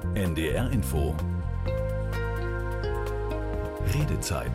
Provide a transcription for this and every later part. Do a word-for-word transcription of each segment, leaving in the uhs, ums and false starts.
N D R Info. Redezeit.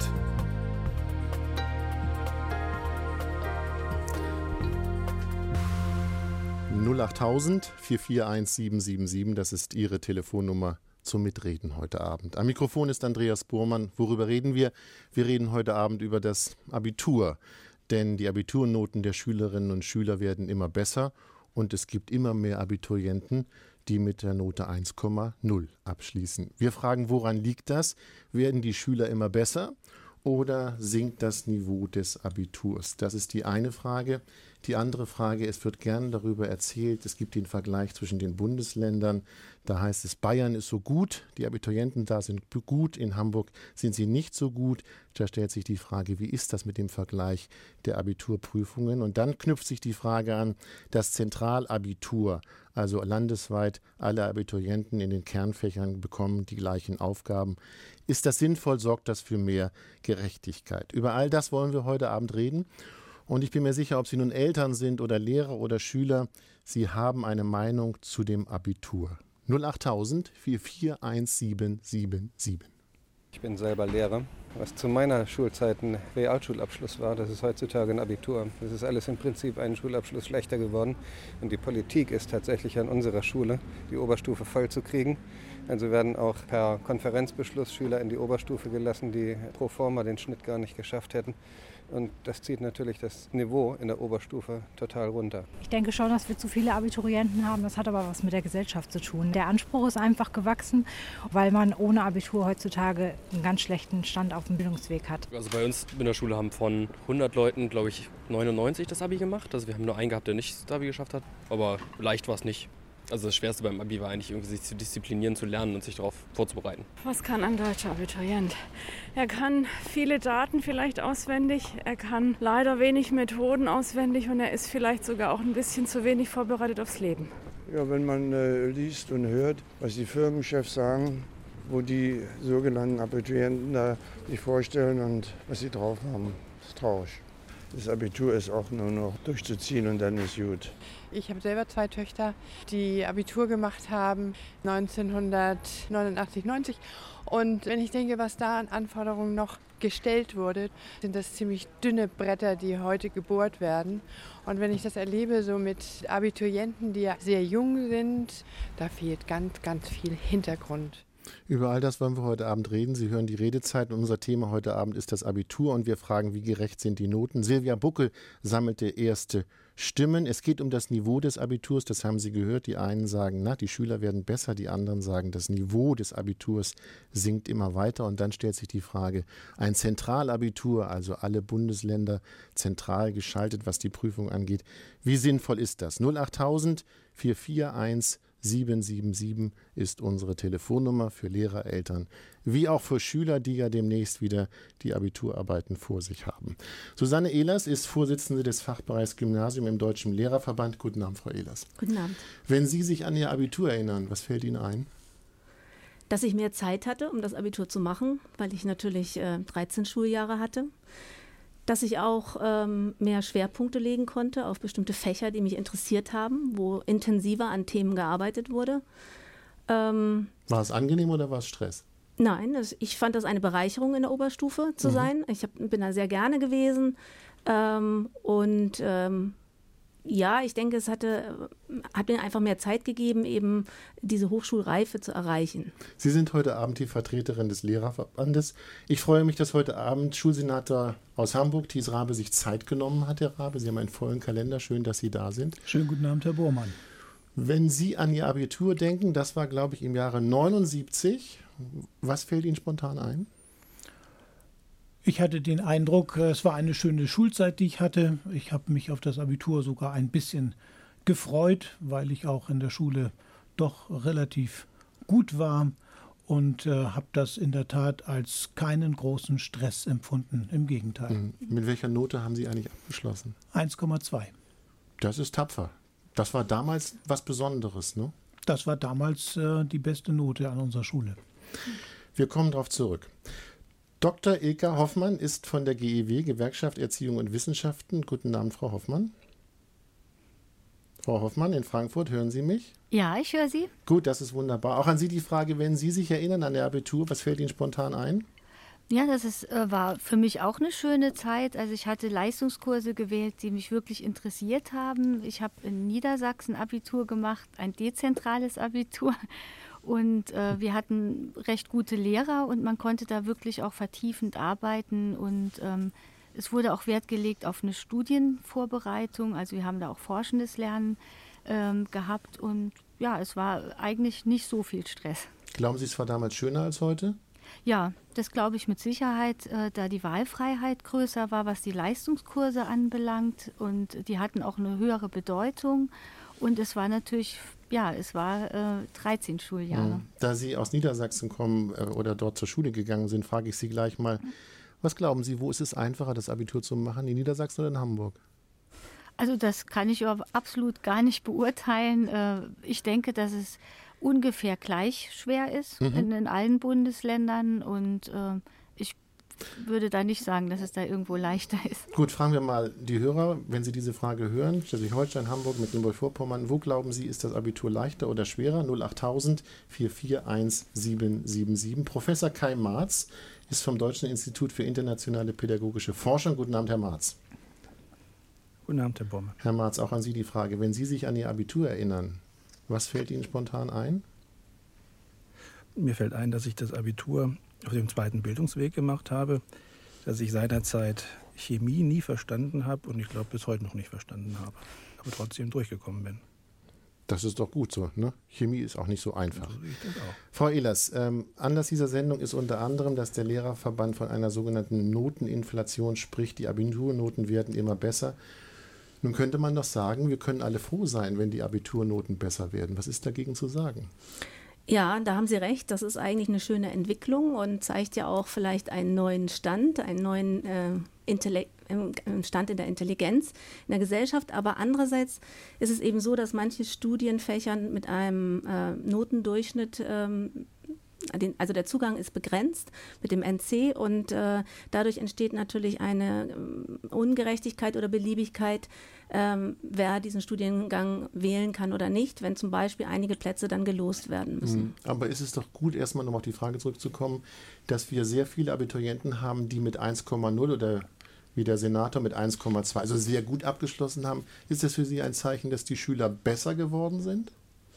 null achttausend vier vier eins sieben sieben sieben, das ist Ihre Telefonnummer zum Mitreden heute Abend. Am Mikrofon ist Andreas Bormann. Worüber reden wir? Wir reden heute Abend über das Abitur, denn die Abiturnoten der Schülerinnen und Schüler werden immer besser und es gibt immer mehr Abiturienten, die mit der Note eins Komma null abschließen. Wir fragen, woran liegt das? Werden die Schüler immer besser oder sinkt das Niveau des Abiturs? Das ist die eine Frage. Die andere Frage, es wird gern darüber erzählt, es gibt den Vergleich zwischen den Bundesländern. Da heißt es, Bayern ist so gut, die Abiturienten da sind gut, in Hamburg sind sie nicht so gut. Da stellt sich die Frage, wie ist das mit dem Vergleich der Abiturprüfungen? Und dann knüpft sich die Frage an, das Zentralabitur, also landesweit alle Abiturienten in den Kernfächern bekommen die gleichen Aufgaben. Ist das sinnvoll, sorgt das für mehr Gerechtigkeit? Über all das wollen wir heute Abend reden. Und ich bin mir sicher, ob Sie nun Eltern sind oder Lehrer oder Schüler, Sie haben eine Meinung zu dem Abitur. null achttausend vier vier eins sieben sieben sieben. Ich bin selber Lehrer. Was zu meiner Schulzeit ein Realschulabschluss war, das ist heutzutage ein Abitur. Das ist alles im Prinzip einen Schulabschluss schlechter geworden. Und die Politik ist tatsächlich an unserer Schule, die Oberstufe voll zu kriegen. Also werden auch per Konferenzbeschluss Schüler in die Oberstufe gelassen, die pro forma den Schnitt gar nicht geschafft hätten. Und das zieht natürlich das Niveau in der Oberstufe total runter. Ich denke schon, dass wir zu viele Abiturienten haben. Das hat aber was mit der Gesellschaft zu tun. Der Anspruch ist einfach gewachsen, weil man ohne Abitur heutzutage einen ganz schlechten Stand auf dem Bildungsweg hat. Also bei uns in der Schule haben von hundert Leuten, glaube ich, neunundneunzig das Abi gemacht. Also wir haben nur einen gehabt, der nicht das Abi geschafft hat. Aber leicht war es nicht. Also das Schwerste beim Abi war eigentlich irgendwie, sich zu disziplinieren, zu lernen und sich darauf vorzubereiten. Was kann ein deutscher Abiturient? Er kann viele Daten vielleicht auswendig, er kann leider wenig Methoden auswendig und er ist vielleicht sogar auch ein bisschen zu wenig vorbereitet aufs Leben. Ja, wenn man äh, liest und hört, was die Firmenchefs sagen, wo die sogenannten Abiturienten da sich vorstellen und was sie drauf haben, ist traurig. Das Abitur ist auch nur noch durchzuziehen und dann ist gut. Ich habe selber zwei Töchter, die Abitur gemacht haben, neunzehnhundertneunundachtzig, neunzig. Und wenn ich denke, was da an Anforderungen noch gestellt wurde, sind das ziemlich dünne Bretter, die heute gebohrt werden. Und wenn ich das erlebe, so mit Abiturienten, die ja sehr jung sind, da fehlt ganz, ganz viel Hintergrund. Über all das wollen wir heute Abend reden. Sie hören die Redezeit und unser Thema heute Abend ist das Abitur und wir fragen, wie gerecht sind die Noten. Silvia Buckel sammelte erste Stimmen. Es geht um das Niveau des Abiturs, das haben Sie gehört. Die einen sagen, na, die Schüler werden besser, die anderen sagen, das Niveau des Abiturs sinkt immer weiter. Und dann stellt sich die Frage, ein Zentralabitur, also alle Bundesländer zentral geschaltet, was die Prüfung angeht. Wie sinnvoll ist das? null achttausend vier vier eins sieben sieben sieben ist unsere Telefonnummer für Lehrer, Eltern, wie auch für Schüler, die ja demnächst wieder die Abiturarbeiten vor sich haben. Susanne Ehlers ist Vorsitzende des Fachbereichs Gymnasium im Deutschen Lehrerverband. Guten Abend, Frau Ehlers. Guten Abend. Wenn Sie sich an Ihr Abitur erinnern, was fällt Ihnen ein? Dass ich mehr Zeit hatte, um das Abitur zu machen, weil ich natürlich äh, dreizehn Schuljahre hatte. Dass ich auch ähm, mehr Schwerpunkte legen konnte auf bestimmte Fächer, die mich interessiert haben, wo intensiver an Themen gearbeitet wurde. Ähm, war es angenehm oder war es Stress? Nein, das, ich fand das eine Bereicherung in der Oberstufe zu mhm. sein. Ich hab, bin da sehr gerne gewesen ähm, und ähm, ja, ich denke, es hatte, hat mir einfach mehr Zeit gegeben, eben diese Hochschulreife zu erreichen. Sie sind heute Abend die Vertreterin des Lehrerverbandes. Ich freue mich, dass heute Abend Schulsenator aus Hamburg, Thies Rabe, sich Zeit genommen hat, Herr Rabe. Sie haben einen vollen Kalender. Schön, dass Sie da sind. Schönen guten Abend, Herr Bormann. Wenn Sie an Ihr Abitur denken, das war, glaube ich, im Jahre neunundsiebzig. Was fällt Ihnen spontan ein? Ich hatte den Eindruck, es war eine schöne Schulzeit, die ich hatte. Ich habe mich auf das Abitur sogar ein bisschen gefreut, weil ich auch in der Schule doch relativ gut war und äh, habe das in der Tat als keinen großen Stress empfunden. Im Gegenteil. Mhm. Mit welcher Note haben Sie eigentlich abgeschlossen? eins Komma zwei. Das ist tapfer. Das war damals was Besonderes, ne? Das war damals äh, die beste Note an unserer Schule. Wir kommen darauf zurück. Doktor Ilka Hoffmann ist von der G E W, Gewerkschaft Erziehung und Wissenschaften. Guten Abend, Frau Hoffmann. Frau Hoffmann in Frankfurt, hören Sie mich? Ja, ich höre Sie. Gut, das ist wunderbar. Auch an Sie die Frage, wenn Sie sich erinnern an Ihr Abitur, was fällt Ihnen spontan ein? Ja, das ist, äh, war für mich auch eine schöne Zeit. Also ich hatte Leistungskurse gewählt, die mich wirklich interessiert haben. Ich habe in Niedersachsen Abitur gemacht, ein dezentrales Abitur. Und äh, wir hatten recht gute Lehrer und man konnte da wirklich auch vertiefend arbeiten. Und ähm, es wurde auch Wert gelegt auf eine Studienvorbereitung. Also wir haben da auch forschendes Lernen ähm, gehabt. Und ja, es war eigentlich nicht so viel Stress. Glauben Sie, es war damals schöner als heute? Ja, das glaube ich mit Sicherheit, äh, da die Wahlfreiheit größer war, was die Leistungskurse anbelangt. Und die hatten auch eine höhere Bedeutung. Und es war natürlich, ja, es war äh, dreizehn Schuljahre. Da Sie aus Niedersachsen kommen äh, oder dort zur Schule gegangen sind, frage ich Sie gleich mal, was glauben Sie, wo ist es einfacher, das Abitur zu machen, in Niedersachsen oder in Hamburg? Also das kann ich absolut gar nicht beurteilen. Äh, ich denke, dass es ungefähr gleich schwer ist mhm. in, in allen Bundesländern und äh, ich würde da nicht sagen, dass es da irgendwo leichter ist. Gut, fragen wir mal die Hörer, wenn Sie diese Frage hören, Schleswig-Holstein, Hamburg, Mecklenburg-Vorpommern, wo glauben Sie, ist das Abitur leichter oder schwerer? null acht tausend vier vier eins sieben sieben sieben. Professor Kai Marz ist vom Deutschen Institut für internationale pädagogische Forschung. Guten Abend, Herr Marz. Guten Abend, Herr Bormann. Herr Marz, auch an Sie die Frage, wenn Sie sich an Ihr Abitur erinnern, was fällt Ihnen spontan ein? Mir fällt ein, dass ich das Abitur auf dem zweiten Bildungsweg gemacht habe, dass ich seinerzeit Chemie nie verstanden habe und ich glaube bis heute noch nicht verstanden habe, aber trotzdem durchgekommen bin. Das ist doch gut so, ne? Chemie ist auch nicht so einfach. So sehe ich das auch. Frau Ehlers, ähm, Anlass dieser Sendung ist unter anderem, dass der Lehrerverband von einer sogenannten Noteninflation spricht. Die Abiturnoten werden immer besser. Nun könnte man doch sagen, wir können alle froh sein, wenn die Abiturnoten besser werden. Was ist dagegen zu sagen? Ja, da haben Sie recht. Das ist eigentlich eine schöne Entwicklung und zeigt ja auch vielleicht einen neuen Stand, einen neuen äh, Intellekt, äh, Stand in der Intelligenz in der Gesellschaft. Aber andererseits ist es eben so, dass manche Studienfächern mit einem äh, Notendurchschnitt ähm, Den, also der Zugang ist begrenzt mit dem N C und äh, dadurch entsteht natürlich eine ähm, Ungerechtigkeit oder Beliebigkeit, ähm, wer diesen Studiengang wählen kann oder nicht, wenn zum Beispiel einige Plätze dann gelost werden müssen. Aber ist es doch gut, erstmal noch auf die Frage zurückzukommen, dass wir sehr viele Abiturienten haben, die mit eins Komma null oder wie der Senator mit eins Komma zwei, also sehr gut abgeschlossen haben. Ist das für Sie ein Zeichen, dass die Schüler besser geworden sind?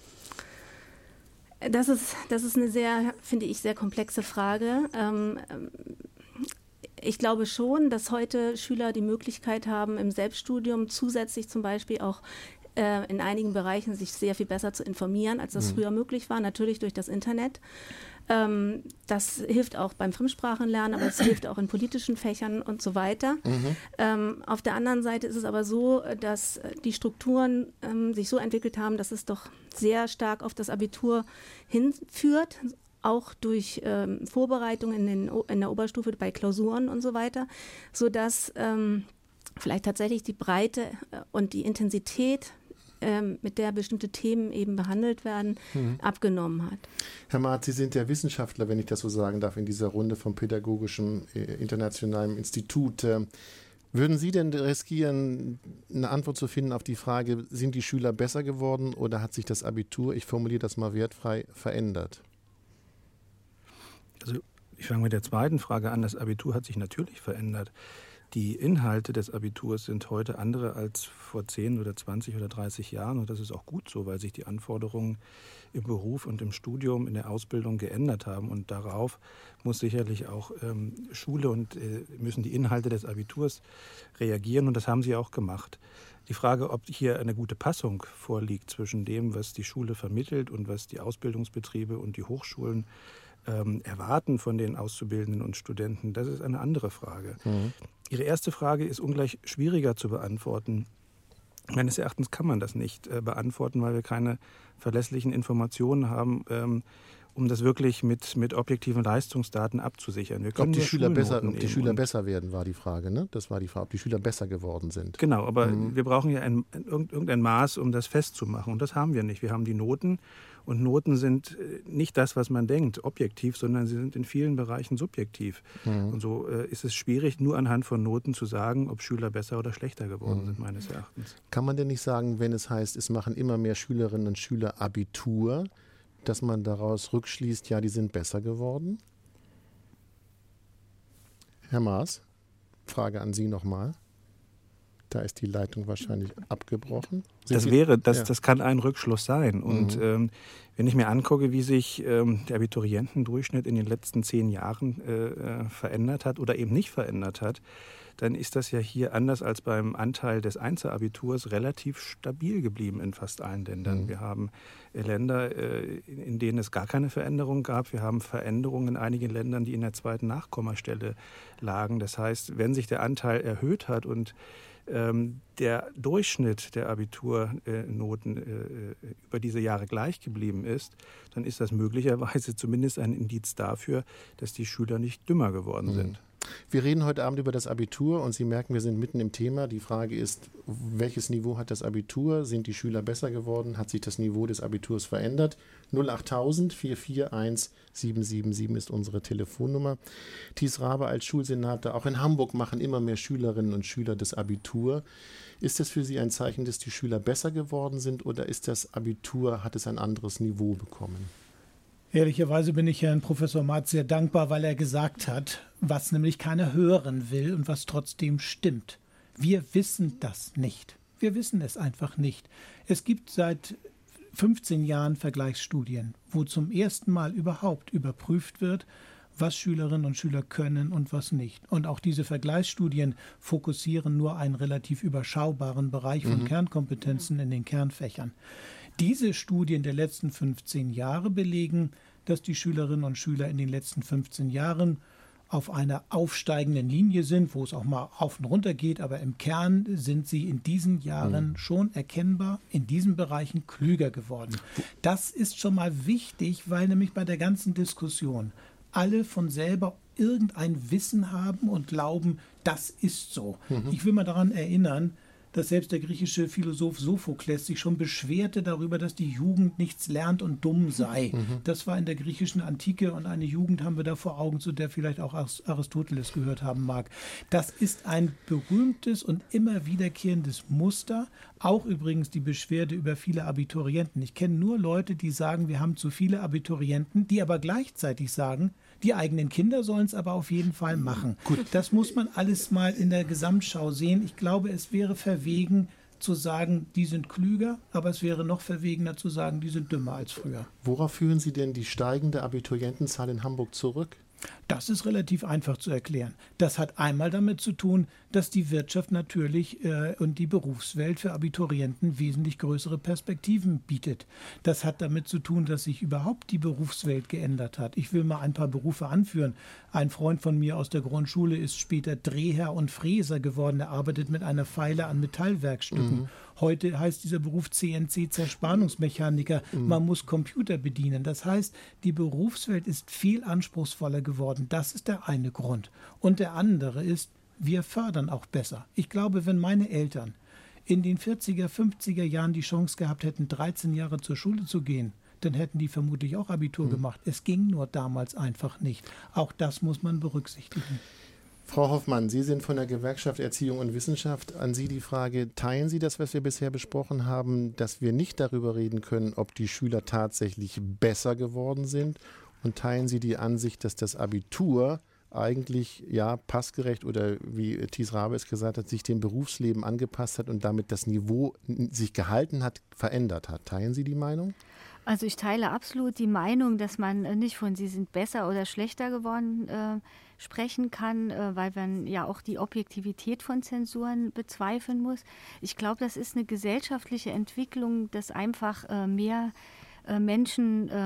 Das ist, das ist eine sehr, finde ich, sehr komplexe Frage. Ähm, ich glaube schon, dass heute Schüler die Möglichkeit haben, im Selbststudium zusätzlich zum Beispiel auch äh, in einigen Bereichen sich sehr viel besser zu informieren, als das mhm. früher möglich war, natürlich durch das Internet. Ähm, das hilft auch beim Fremdsprachenlernen, aber es hilft auch in politischen Fächern und so weiter. Mhm. Ähm, auf der anderen Seite ist es aber so, dass die Strukturen ähm, sich so entwickelt haben, dass es doch sehr stark auf das Abitur hinführt, auch durch ähm, Vorbereitung in, den, in der Oberstufe bei Klausuren und so weiter, sodass ähm, vielleicht tatsächlich die Breite und die Intensität, ähm, mit der bestimmte Themen eben behandelt werden, mhm. abgenommen hat. Herr Marz, Sie sind der Wissenschaftler, wenn ich das so sagen darf, in dieser Runde vom Pädagogischen äh, Internationalen Institut. Äh, Würden Sie denn riskieren, eine Antwort zu finden auf die Frage, sind die Schüler besser geworden oder hat sich das Abitur, ich formuliere das mal wertfrei, verändert? Also ich fange mit der zweiten Frage an. Das Abitur hat sich natürlich verändert. Die Inhalte des Abiturs sind heute andere als vor zehn oder zwanzig oder dreißig Jahren. Und das ist auch gut so, weil sich die Anforderungen im Beruf und im Studium, in der Ausbildung geändert haben. Und darauf muss sicherlich auch ähm, Schule und äh, müssen die Inhalte des Abiturs reagieren. Und das haben sie auch gemacht. Die Frage, ob hier eine gute Passung vorliegt zwischen dem, was die Schule vermittelt und was die Ausbildungsbetriebe und die Hochschulen ähm, erwarten von den Auszubildenden und Studenten, das ist eine andere Frage. Mhm. Ihre erste Frage ist ungleich schwieriger zu beantworten. Meines Erachtens kann man das nicht äh, beantworten, weil wir keine verlässlichen Informationen haben, ähm, um das wirklich mit, mit objektiven Leistungsdaten abzusichern. Wir können ob die, Schüler besser, ob die Schüler und besser werden, war die Frage. Ne? Das war die Frage, ob die Schüler besser geworden sind. Genau, aber mhm. wir brauchen ja ein, irgendein Maß, um das festzumachen. Und das haben wir nicht. Wir haben die Noten. Und Noten sind nicht das, was man denkt, objektiv, sondern sie sind in vielen Bereichen subjektiv. Mhm. Und so äh, ist es schwierig, nur anhand von Noten zu sagen, ob Schüler besser oder schlechter geworden mhm. sind, meines Erachtens. Kann man denn nicht sagen, wenn es heißt, es machen immer mehr Schülerinnen und Schüler Abitur, dass man daraus rückschließt, ja, die sind besser geworden? Herr Maas, Frage an Sie nochmal. Da ist die Leitung wahrscheinlich abgebrochen. Sind das Sie, wäre, das, ja. das kann ein Rückschluss sein. Und mhm. ähm, wenn ich mir angucke, wie sich ähm, der Abiturientendurchschnitt in den letzten zehn Jahren äh, verändert hat oder eben nicht verändert hat, dann ist das ja hier anders als beim Anteil des Einzelabiturs relativ stabil geblieben in fast allen Ländern. Mhm. Wir haben äh, Länder, äh, in, in denen es gar keine Veränderung gab. Wir haben Veränderungen in einigen Ländern, die in der zweiten Nachkommastelle lagen. Das heißt, wenn sich der Anteil erhöht hat und ähm, der Durchschnitt der Abiturnoten äh, über diese Jahre gleich geblieben ist, dann ist das möglicherweise zumindest ein Indiz dafür, dass die Schüler nicht dümmer geworden mhm. sind. Wir reden heute Abend über das Abitur und Sie merken, wir sind mitten im Thema. Die Frage ist, welches Niveau hat das Abitur? Sind die Schüler besser geworden? Hat sich das Niveau des Abiturs verändert? null achttausend, vier vier eins, sieben sieben sieben ist unsere Telefonnummer. Thies Raabe als Schulsenator, auch in Hamburg machen immer mehr Schülerinnen und Schüler das Abitur. Ist das für Sie ein Zeichen, dass die Schüler besser geworden sind oder ist das Abitur, hat es ein anderes Niveau bekommen? Ehrlicherweise bin ich Herrn Professor Marz sehr dankbar, weil er gesagt hat, was nämlich keiner hören will und was trotzdem stimmt. Wir wissen das nicht. Wir wissen es einfach nicht. Es gibt seit fünfzehn Jahren Vergleichsstudien, wo zum ersten Mal überhaupt überprüft wird, was Schülerinnen und Schüler können und was nicht. Und auch diese Vergleichsstudien fokussieren nur einen relativ überschaubaren Bereich von mhm. Kernkompetenzen in den Kernfächern. Diese Studien der letzten fünfzehn Jahre belegen, dass die Schülerinnen und Schüler in den letzten fünfzehn Jahren auf einer aufsteigenden Linie sind, wo es auch mal auf und runter geht, aber im Kern sind sie in diesen Jahren mhm. schon erkennbar in diesen Bereichen klüger geworden. Das ist schon mal wichtig, weil nämlich bei der ganzen Diskussion alle von selber irgendein Wissen haben und glauben, das ist so. Mhm. Ich will mal daran erinnern, dass selbst der griechische Philosoph Sophokles sich schon beschwerte darüber, dass die Jugend nichts lernt und dumm sei. Mhm. Das war in der griechischen Antike und eine Jugend haben wir da vor Augen, zu der vielleicht auch Aristoteles gehört haben mag. Das ist ein berühmtes und immer wiederkehrendes Muster. Auch übrigens die Beschwerde über viele Abiturienten. Ich kenne nur Leute, die sagen, wir haben zu viele Abiturienten, die aber gleichzeitig sagen, die eigenen Kinder sollen es aber auf jeden Fall machen. Gut. Das muss man alles mal in der Gesamtschau sehen. Ich glaube, es wäre verwegen zu sagen, die sind klüger, aber es wäre noch verwegener zu sagen, die sind dümmer als früher. Worauf führen Sie denn die steigende Abiturientenzahl in Hamburg zurück? Das ist relativ einfach zu erklären. Das hat einmal damit zu tun, dass die Wirtschaft natürlich äh, und die Berufswelt für Abiturienten wesentlich größere Perspektiven bietet. Das hat damit zu tun, dass sich überhaupt die Berufswelt geändert hat. Ich will mal ein paar Berufe anführen. Ein Freund von mir aus der Grundschule ist später Drehherr und Fräser geworden. Er arbeitet mit einer Feile an Metallwerkstücken. Mhm. Heute heißt dieser Beruf C N C-Zerspannungsmechaniker. Mhm. Man muss Computer bedienen. Das heißt, die Berufswelt ist viel anspruchsvoller geworden. Das ist der eine Grund. Und der andere ist, wir fördern auch besser. Ich glaube, wenn meine Eltern in den vierziger, fünfziger Jahren die Chance gehabt hätten, dreizehn Jahre zur Schule zu gehen, dann hätten die vermutlich auch Abitur mhm. gemacht. Es ging nur damals einfach nicht. Auch das muss man berücksichtigen. Frau Hoffmann, Sie sind von der Gewerkschaft Erziehung und Wissenschaft. An Sie die Frage, teilen Sie das, was wir bisher besprochen haben, dass wir nicht darüber reden können, ob die Schüler tatsächlich besser geworden sind? Und teilen Sie die Ansicht, dass das Abitur eigentlich ja passgerecht oder wie Thies Raabe es gesagt hat, sich dem Berufsleben angepasst hat und damit das Niveau sich gehalten hat, verändert hat? Teilen Sie die Meinung? Also ich teile absolut die Meinung, dass man nicht von sie sind besser oder schlechter geworden äh, sprechen kann, äh, weil man ja auch die Objektivität von Zensuren bezweifeln muss. Ich glaube, das ist eine gesellschaftliche Entwicklung, dass einfach äh, mehr äh, Menschen ähm,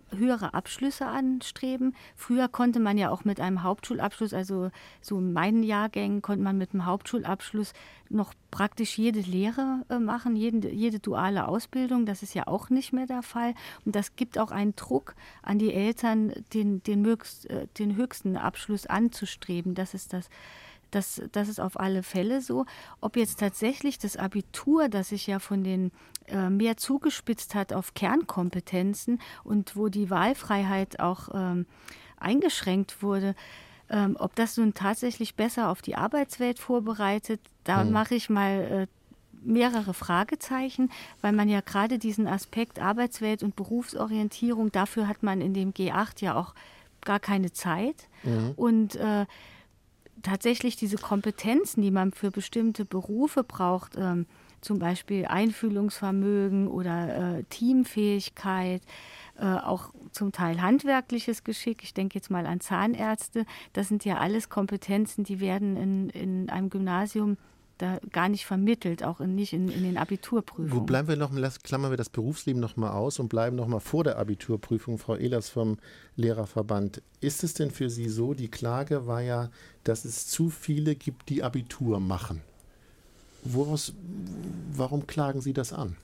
höhere Abschlüsse anstreben. Früher konnte man ja auch mit einem Hauptschulabschluss, also so in meinen Jahrgängen, konnte man mit einem Hauptschulabschluss noch praktisch jede Lehre äh, machen, jede, jede duale Ausbildung. Das ist ja auch nicht mehr der Fall. Und das gibt auch einen Druck an die Eltern, den, den, höchst, äh, den höchsten Abschluss anzustreben. Das ist das. Das, das ist auf alle Fälle so. Ob jetzt tatsächlich das Abitur, das sich ja von den äh, mehr zugespitzt hat auf Kernkompetenzen und wo die Wahlfreiheit auch ähm, eingeschränkt wurde, ähm, ob das nun tatsächlich besser auf die Arbeitswelt vorbereitet, da hm. mache ich mal äh, mehrere Fragezeichen, weil man ja gerade diesen Aspekt Arbeitswelt und Berufsorientierung, dafür hat man in dem G acht ja auch gar keine Zeit. Mhm. Und äh, tatsächlich diese Kompetenzen, die man für bestimmte Berufe braucht, ähm, zum Beispiel Einfühlungsvermögen oder äh, Teamfähigkeit, äh, auch zum Teil handwerkliches Geschick, ich denke jetzt mal an Zahnärzte, das sind ja alles Kompetenzen, die werden in, in einem Gymnasium da gar nicht vermittelt, auch in, nicht in, in den Abiturprüfungen. Wo bleiben wir noch, klammern wir das Berufsleben noch mal aus und bleiben noch mal vor der Abiturprüfung. Frau Ehlers vom Lehrerverband. Ist es denn für Sie so, die Klage war ja, dass es zu viele gibt, die Abitur machen. Woraus, warum klagen Sie das an?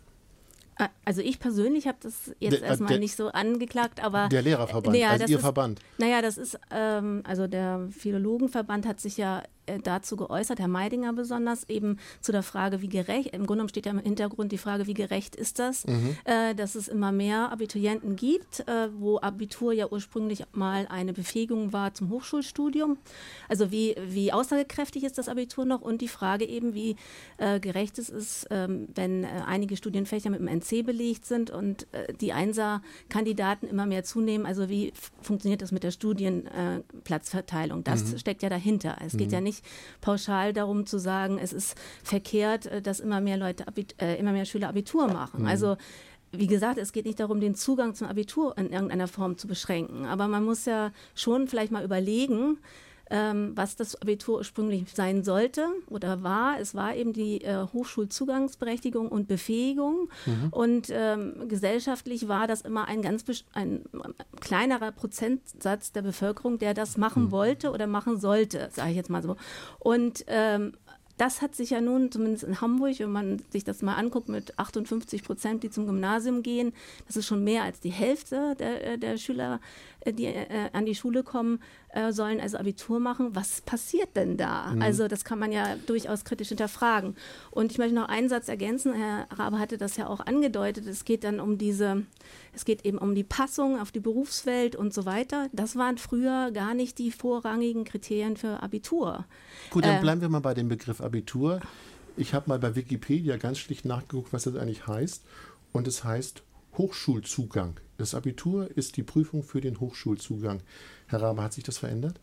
Also ich persönlich habe das jetzt der, erstmal der, nicht so angeklagt, aber... Der Lehrerverband, naja, also Ihr ist, Verband. Naja, das ist, ähm, also der Philologenverband hat sich ja äh, dazu geäußert, Herr Meidinger besonders, eben zu der Frage, wie gerecht, im Grunde genommen steht ja im Hintergrund die Frage, wie gerecht ist das, mhm. äh, dass es immer mehr Abiturienten gibt, äh, wo Abitur ja ursprünglich mal eine Befähigung war zum Hochschulstudium. Also wie, wie aussagekräftig ist das Abitur noch und die Frage eben, wie äh, gerecht es ist, äh, wenn äh, einige Studienfächer mit dem N C belegt sind und äh, die Einser-Kandidaten immer mehr zunehmen. Also wie f- funktioniert das mit der Studienplatzverteilung? Äh, das mhm. steckt ja dahinter. Es mhm. geht ja nicht pauschal darum zu sagen, es ist verkehrt, äh, dass immer mehr Leute, Abit- äh, immer mehr Schüler Abitur machen. Mhm. Also wie gesagt, es geht nicht darum, den Zugang zum Abitur in irgendeiner Form zu beschränken. Aber man muss ja schon vielleicht mal überlegen, Ähm, was das Abitur ursprünglich sein sollte oder war. Es war eben die äh, Hochschulzugangsberechtigung und Befähigung. Mhm. Und ähm, gesellschaftlich war das immer ein ganz best- ein kleinerer Prozentsatz der Bevölkerung, der das machen mhm. wollte oder machen sollte, sage ich jetzt mal so. Und ähm, das hat sich ja nun, zumindest in Hamburg, wenn man sich das mal anguckt, mit achtundfünfzig Prozent, die zum Gymnasium gehen, das ist schon mehr als die Hälfte der, der Schüler, die äh, an die Schule kommen, äh, sollen also Abitur machen. Was passiert denn da? Mhm. Also das kann man ja durchaus kritisch hinterfragen. Und ich möchte noch einen Satz ergänzen. Herr Rabe hatte das ja auch angedeutet. Es geht dann um diese, es geht eben um die Passung auf die Berufswelt und so weiter. Das waren früher gar nicht die vorrangigen Kriterien für Abitur. Gut, dann äh, bleiben wir mal bei dem Begriff Abitur. Ich habe mal bei Wikipedia ganz schlicht nachgeguckt, was das eigentlich heißt. Und es heißt Hochschulzugang. Das Abitur ist die Prüfung für den Hochschulzugang. Herr Rabe, hat sich das verändert?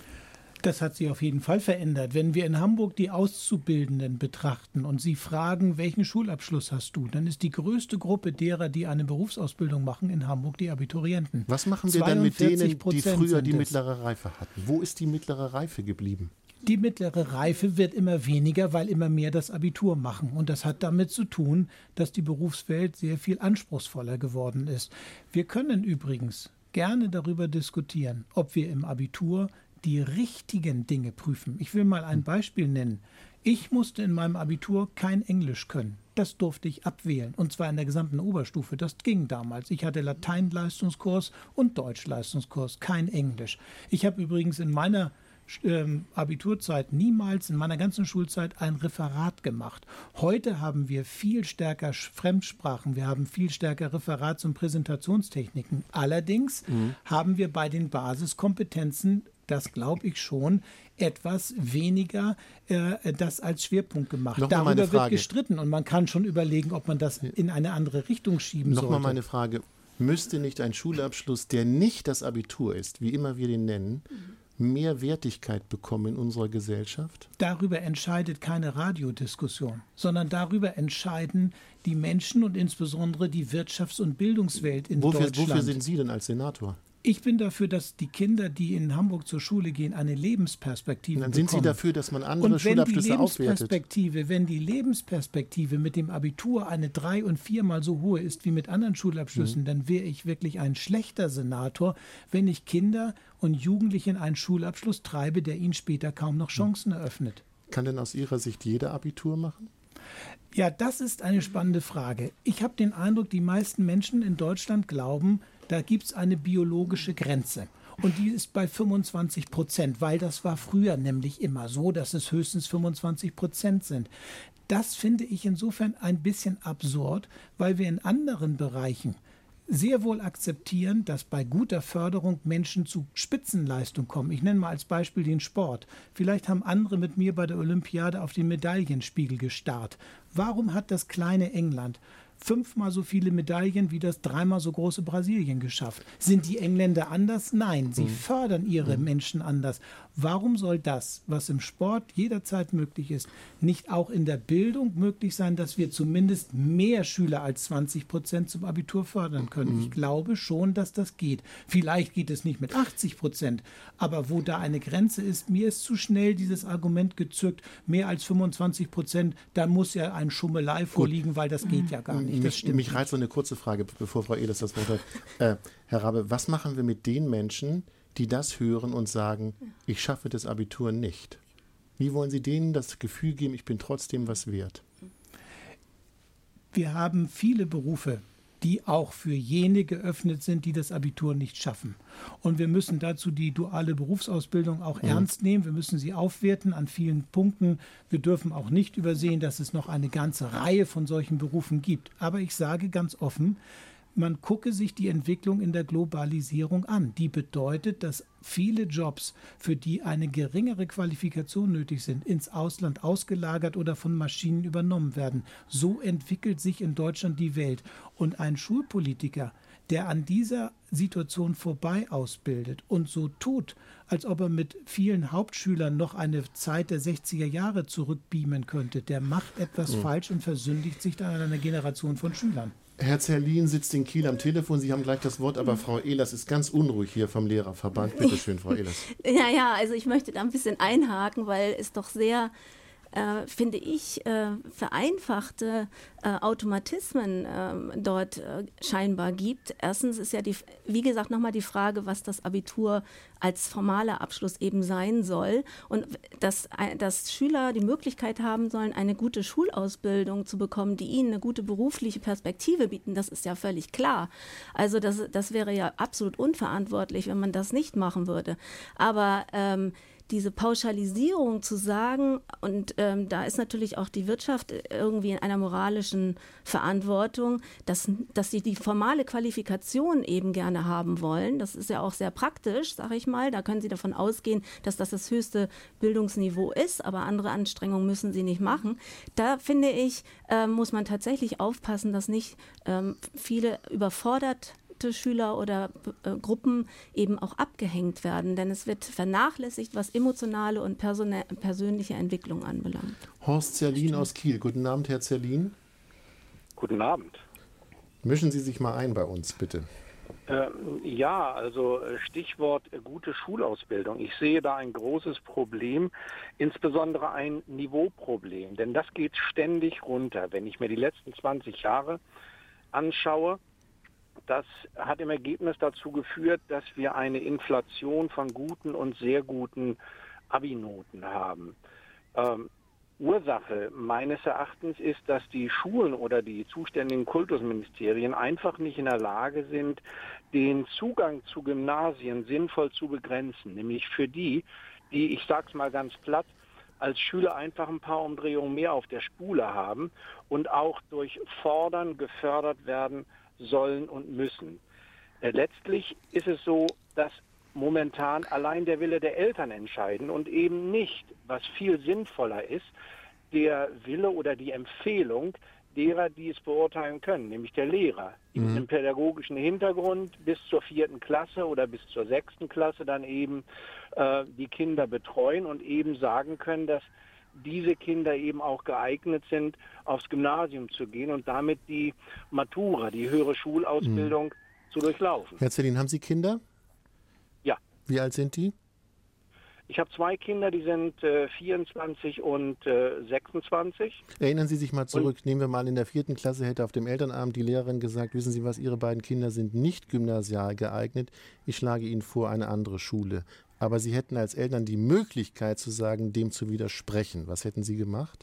Das hat sich auf jeden Fall verändert. Wenn wir in Hamburg die Auszubildenden betrachten und sie fragen, welchen Schulabschluss hast du, dann ist die größte Gruppe derer, die eine Berufsausbildung machen, in Hamburg die Abiturienten. Was machen wir dann mit denen, die früher die mittlere Reife hatten? Wo ist die mittlere Reife geblieben? Die mittlere Reife wird immer weniger, weil immer mehr das Abitur machen. Und das hat damit zu tun, dass die Berufswelt sehr viel anspruchsvoller geworden ist. Wir können übrigens gerne darüber diskutieren, ob wir im Abitur die richtigen Dinge prüfen. Ich will mal ein Beispiel nennen. Ich musste in meinem Abitur kein Englisch können. Das durfte ich abwählen, und zwar in der gesamten Oberstufe. Das ging damals. Ich hatte Lateinleistungskurs und Deutschleistungskurs, kein Englisch. Ich habe übrigens in meiner Ähm, Abiturzeit niemals in meiner ganzen Schulzeit ein Referat gemacht. Heute haben wir viel stärker Fremdsprachen, wir haben viel stärker Referats- und Präsentationstechniken. Allerdings mhm. haben wir bei den Basiskompetenzen, das glaube ich schon, etwas weniger äh, das als Schwerpunkt gemacht. Nochmal Darüber wird gestritten und man kann schon überlegen, ob man das in eine andere Richtung schieben Nochmal sollte. Nochmal meine Frage, müsste nicht ein Schulabschluss, der nicht das Abitur ist, wie immer wir den nennen, mehr Wertigkeit bekommen in unserer Gesellschaft? Darüber entscheidet keine Radiodiskussion, sondern darüber entscheiden die Menschen und insbesondere die Wirtschafts- und Bildungswelt in wofür, Deutschland. Wofür sind Sie denn als Senator? Ich bin dafür, dass die Kinder, die in Hamburg zur Schule gehen, eine Lebensperspektive Dann bekommen. sind Sie dafür, dass man andere Und wenn Schulabschlüsse die aufwertet? Lebensperspektive, wenn die Lebensperspektive mit dem Abitur eine drei- und viermal so hohe ist wie mit anderen Schulabschlüssen, mhm. dann wäre ich wirklich ein schlechter Senator, wenn ich Kinder und Jugendliche in einen Schulabschluss treibe, der ihnen später kaum noch Chancen mhm. eröffnet. Kann denn aus Ihrer Sicht jeder Abitur machen? Ja, das ist eine spannende Frage. Ich habe den Eindruck, die meisten Menschen in Deutschland glauben, da gibt es eine biologische Grenze. Und die ist bei fünfundzwanzig Prozent, weil das war früher nämlich immer so, dass es höchstens fünfundzwanzig Prozent sind. Das finde ich insofern ein bisschen absurd, weil wir in anderen Bereichen sehr wohl akzeptieren, dass bei guter Förderung Menschen zu Spitzenleistung kommen. Ich nenne mal als Beispiel den Sport. Vielleicht haben andere mit mir bei der Olympiade auf den Medaillenspiegel gestarrt. Warum hat das kleine England fünfmal so viele Medaillen wie das dreimal so große Brasilien geschafft? Sind die Engländer anders? Nein, sie mhm. fördern ihre mhm. Menschen anders. Warum soll das, was im Sport jederzeit möglich ist, nicht auch in der Bildung möglich sein, dass wir zumindest mehr Schüler als zwanzig Prozent zum Abitur fördern können? Mhm. Ich glaube schon, dass das geht. Vielleicht geht es nicht mit achtzig Prozent, aber wo da eine Grenze ist, mir ist zu schnell dieses Argument gezückt, mehr als fünfundzwanzig Prozent, da muss ja ein Schummelei vorliegen, weil das geht ja gar nicht. Das mich, mich reizt so eine kurze Frage, bevor Frau Ehlers das Wort hat. Äh, Herr Rabe, was machen wir mit den Menschen, die das hören und sagen, ich schaffe das Abitur nicht? Wie wollen Sie denen das Gefühl geben, ich bin trotzdem was wert? Wir haben viele Berufe, die auch für jene geöffnet sind, die das Abitur nicht schaffen. Und wir müssen dazu die duale Berufsausbildung auch mhm. ernst nehmen. Wir müssen sie aufwerten an vielen Punkten. Wir dürfen auch nicht übersehen, dass es noch eine ganze Reihe von solchen Berufen gibt. Aber ich sage ganz offen, man gucke sich die Entwicklung in der Globalisierung an. Die bedeutet, dass viele Jobs, für die eine geringere Qualifikation nötig sind, ins Ausland ausgelagert oder von Maschinen übernommen werden. So entwickelt sich in Deutschland die Welt. Und ein Schulpolitiker, der an dieser Situation vorbei ausbildet und so tut, als ob er mit vielen Hauptschülern noch eine Zeit der sechziger Jahre zurückbeamen könnte, der macht etwas mhm. falsch und versündigt sich dann an einer Generation von Schülern. Herr Zerlin sitzt in Kiel am Telefon. Sie haben gleich das Wort, aber Frau Ehlers ist ganz unruhig hier vom Lehrerverband. Bitte schön, Frau Ehlers. Ja, ja, also ich möchte da ein bisschen einhaken, weil es doch sehr, äh, finde ich, äh, vereinfachte äh, Automatismen äh, dort äh, scheinbar gibt. Erstens ist ja, die, wie gesagt, nochmal die Frage, was das Abitur als formaler Abschluss eben sein soll und dass, dass Schüler die Möglichkeit haben sollen, eine gute Schulausbildung zu bekommen, die ihnen eine gute berufliche Perspektive bieten, das ist ja völlig klar. Also das, das wäre ja absolut unverantwortlich, wenn man das nicht machen würde. Aber ähm, diese Pauschalisierung zu sagen, und ähm, da ist natürlich auch die Wirtschaft irgendwie in einer moralischen Verantwortung, dass, dass sie die formale Qualifikation eben gerne haben wollen. Das ist ja auch sehr praktisch, sage ich mal. Da können Sie davon ausgehen, dass das das höchste Bildungsniveau ist, aber andere Anstrengungen müssen Sie nicht machen. Da finde ich, äh, muss man tatsächlich aufpassen, dass nicht ähm, viele überfordert Schüler oder äh, Gruppen eben auch abgehängt werden, denn es wird vernachlässigt, was emotionale und persone- persönliche Entwicklung anbelangt. Horst Zerlin aus Kiel. Guten Abend, Herr Zerlin. Guten Abend. Mischen Sie sich mal ein bei uns, bitte. Ähm, ja, also Stichwort gute Schulausbildung. Ich sehe da ein großes Problem, insbesondere ein Niveauproblem, denn das geht ständig runter. Wenn ich mir die letzten zwanzig Jahre anschaue, das hat im Ergebnis dazu geführt, dass wir eine Inflation von guten und sehr guten Abi-Noten haben. Ähm, Ursache meines Erachtens ist, dass die Schulen oder die zuständigen Kultusministerien einfach nicht in der Lage sind, den Zugang zu Gymnasien sinnvoll zu begrenzen. Nämlich für die, die, ich sag's mal ganz platt, als Schüler einfach ein paar Umdrehungen mehr auf der Spule haben und auch durch Fordern gefördert werden sollen und müssen. Äh, letztlich ist es so, dass momentan allein der Wille der Eltern entscheiden und eben nicht, was viel sinnvoller ist, der Wille oder die Empfehlung derer, die es beurteilen können, nämlich der Lehrer, die mit einem pädagogischen Hintergrund bis zur vierten Klasse oder bis zur sechsten Klasse dann eben äh, die Kinder betreuen und eben sagen können, dass diese Kinder eben auch geeignet sind, aufs Gymnasium zu gehen und damit die Matura, die höhere Schulausbildung, mhm. zu durchlaufen. Herr Zerlin, haben Sie Kinder? Wie alt sind die? Ich habe zwei Kinder, die sind äh, vierundzwanzig und äh, sechsundzwanzig. Erinnern Sie sich mal zurück, und nehmen wir mal in der vierten Klasse, hätte auf dem Elternabend die Lehrerin gesagt, wissen Sie was, Ihre beiden Kinder sind nicht gymnasial geeignet, ich schlage Ihnen vor eine andere Schule. Aber Sie hätten als Eltern die Möglichkeit zu sagen, dem zu widersprechen. Was hätten Sie gemacht?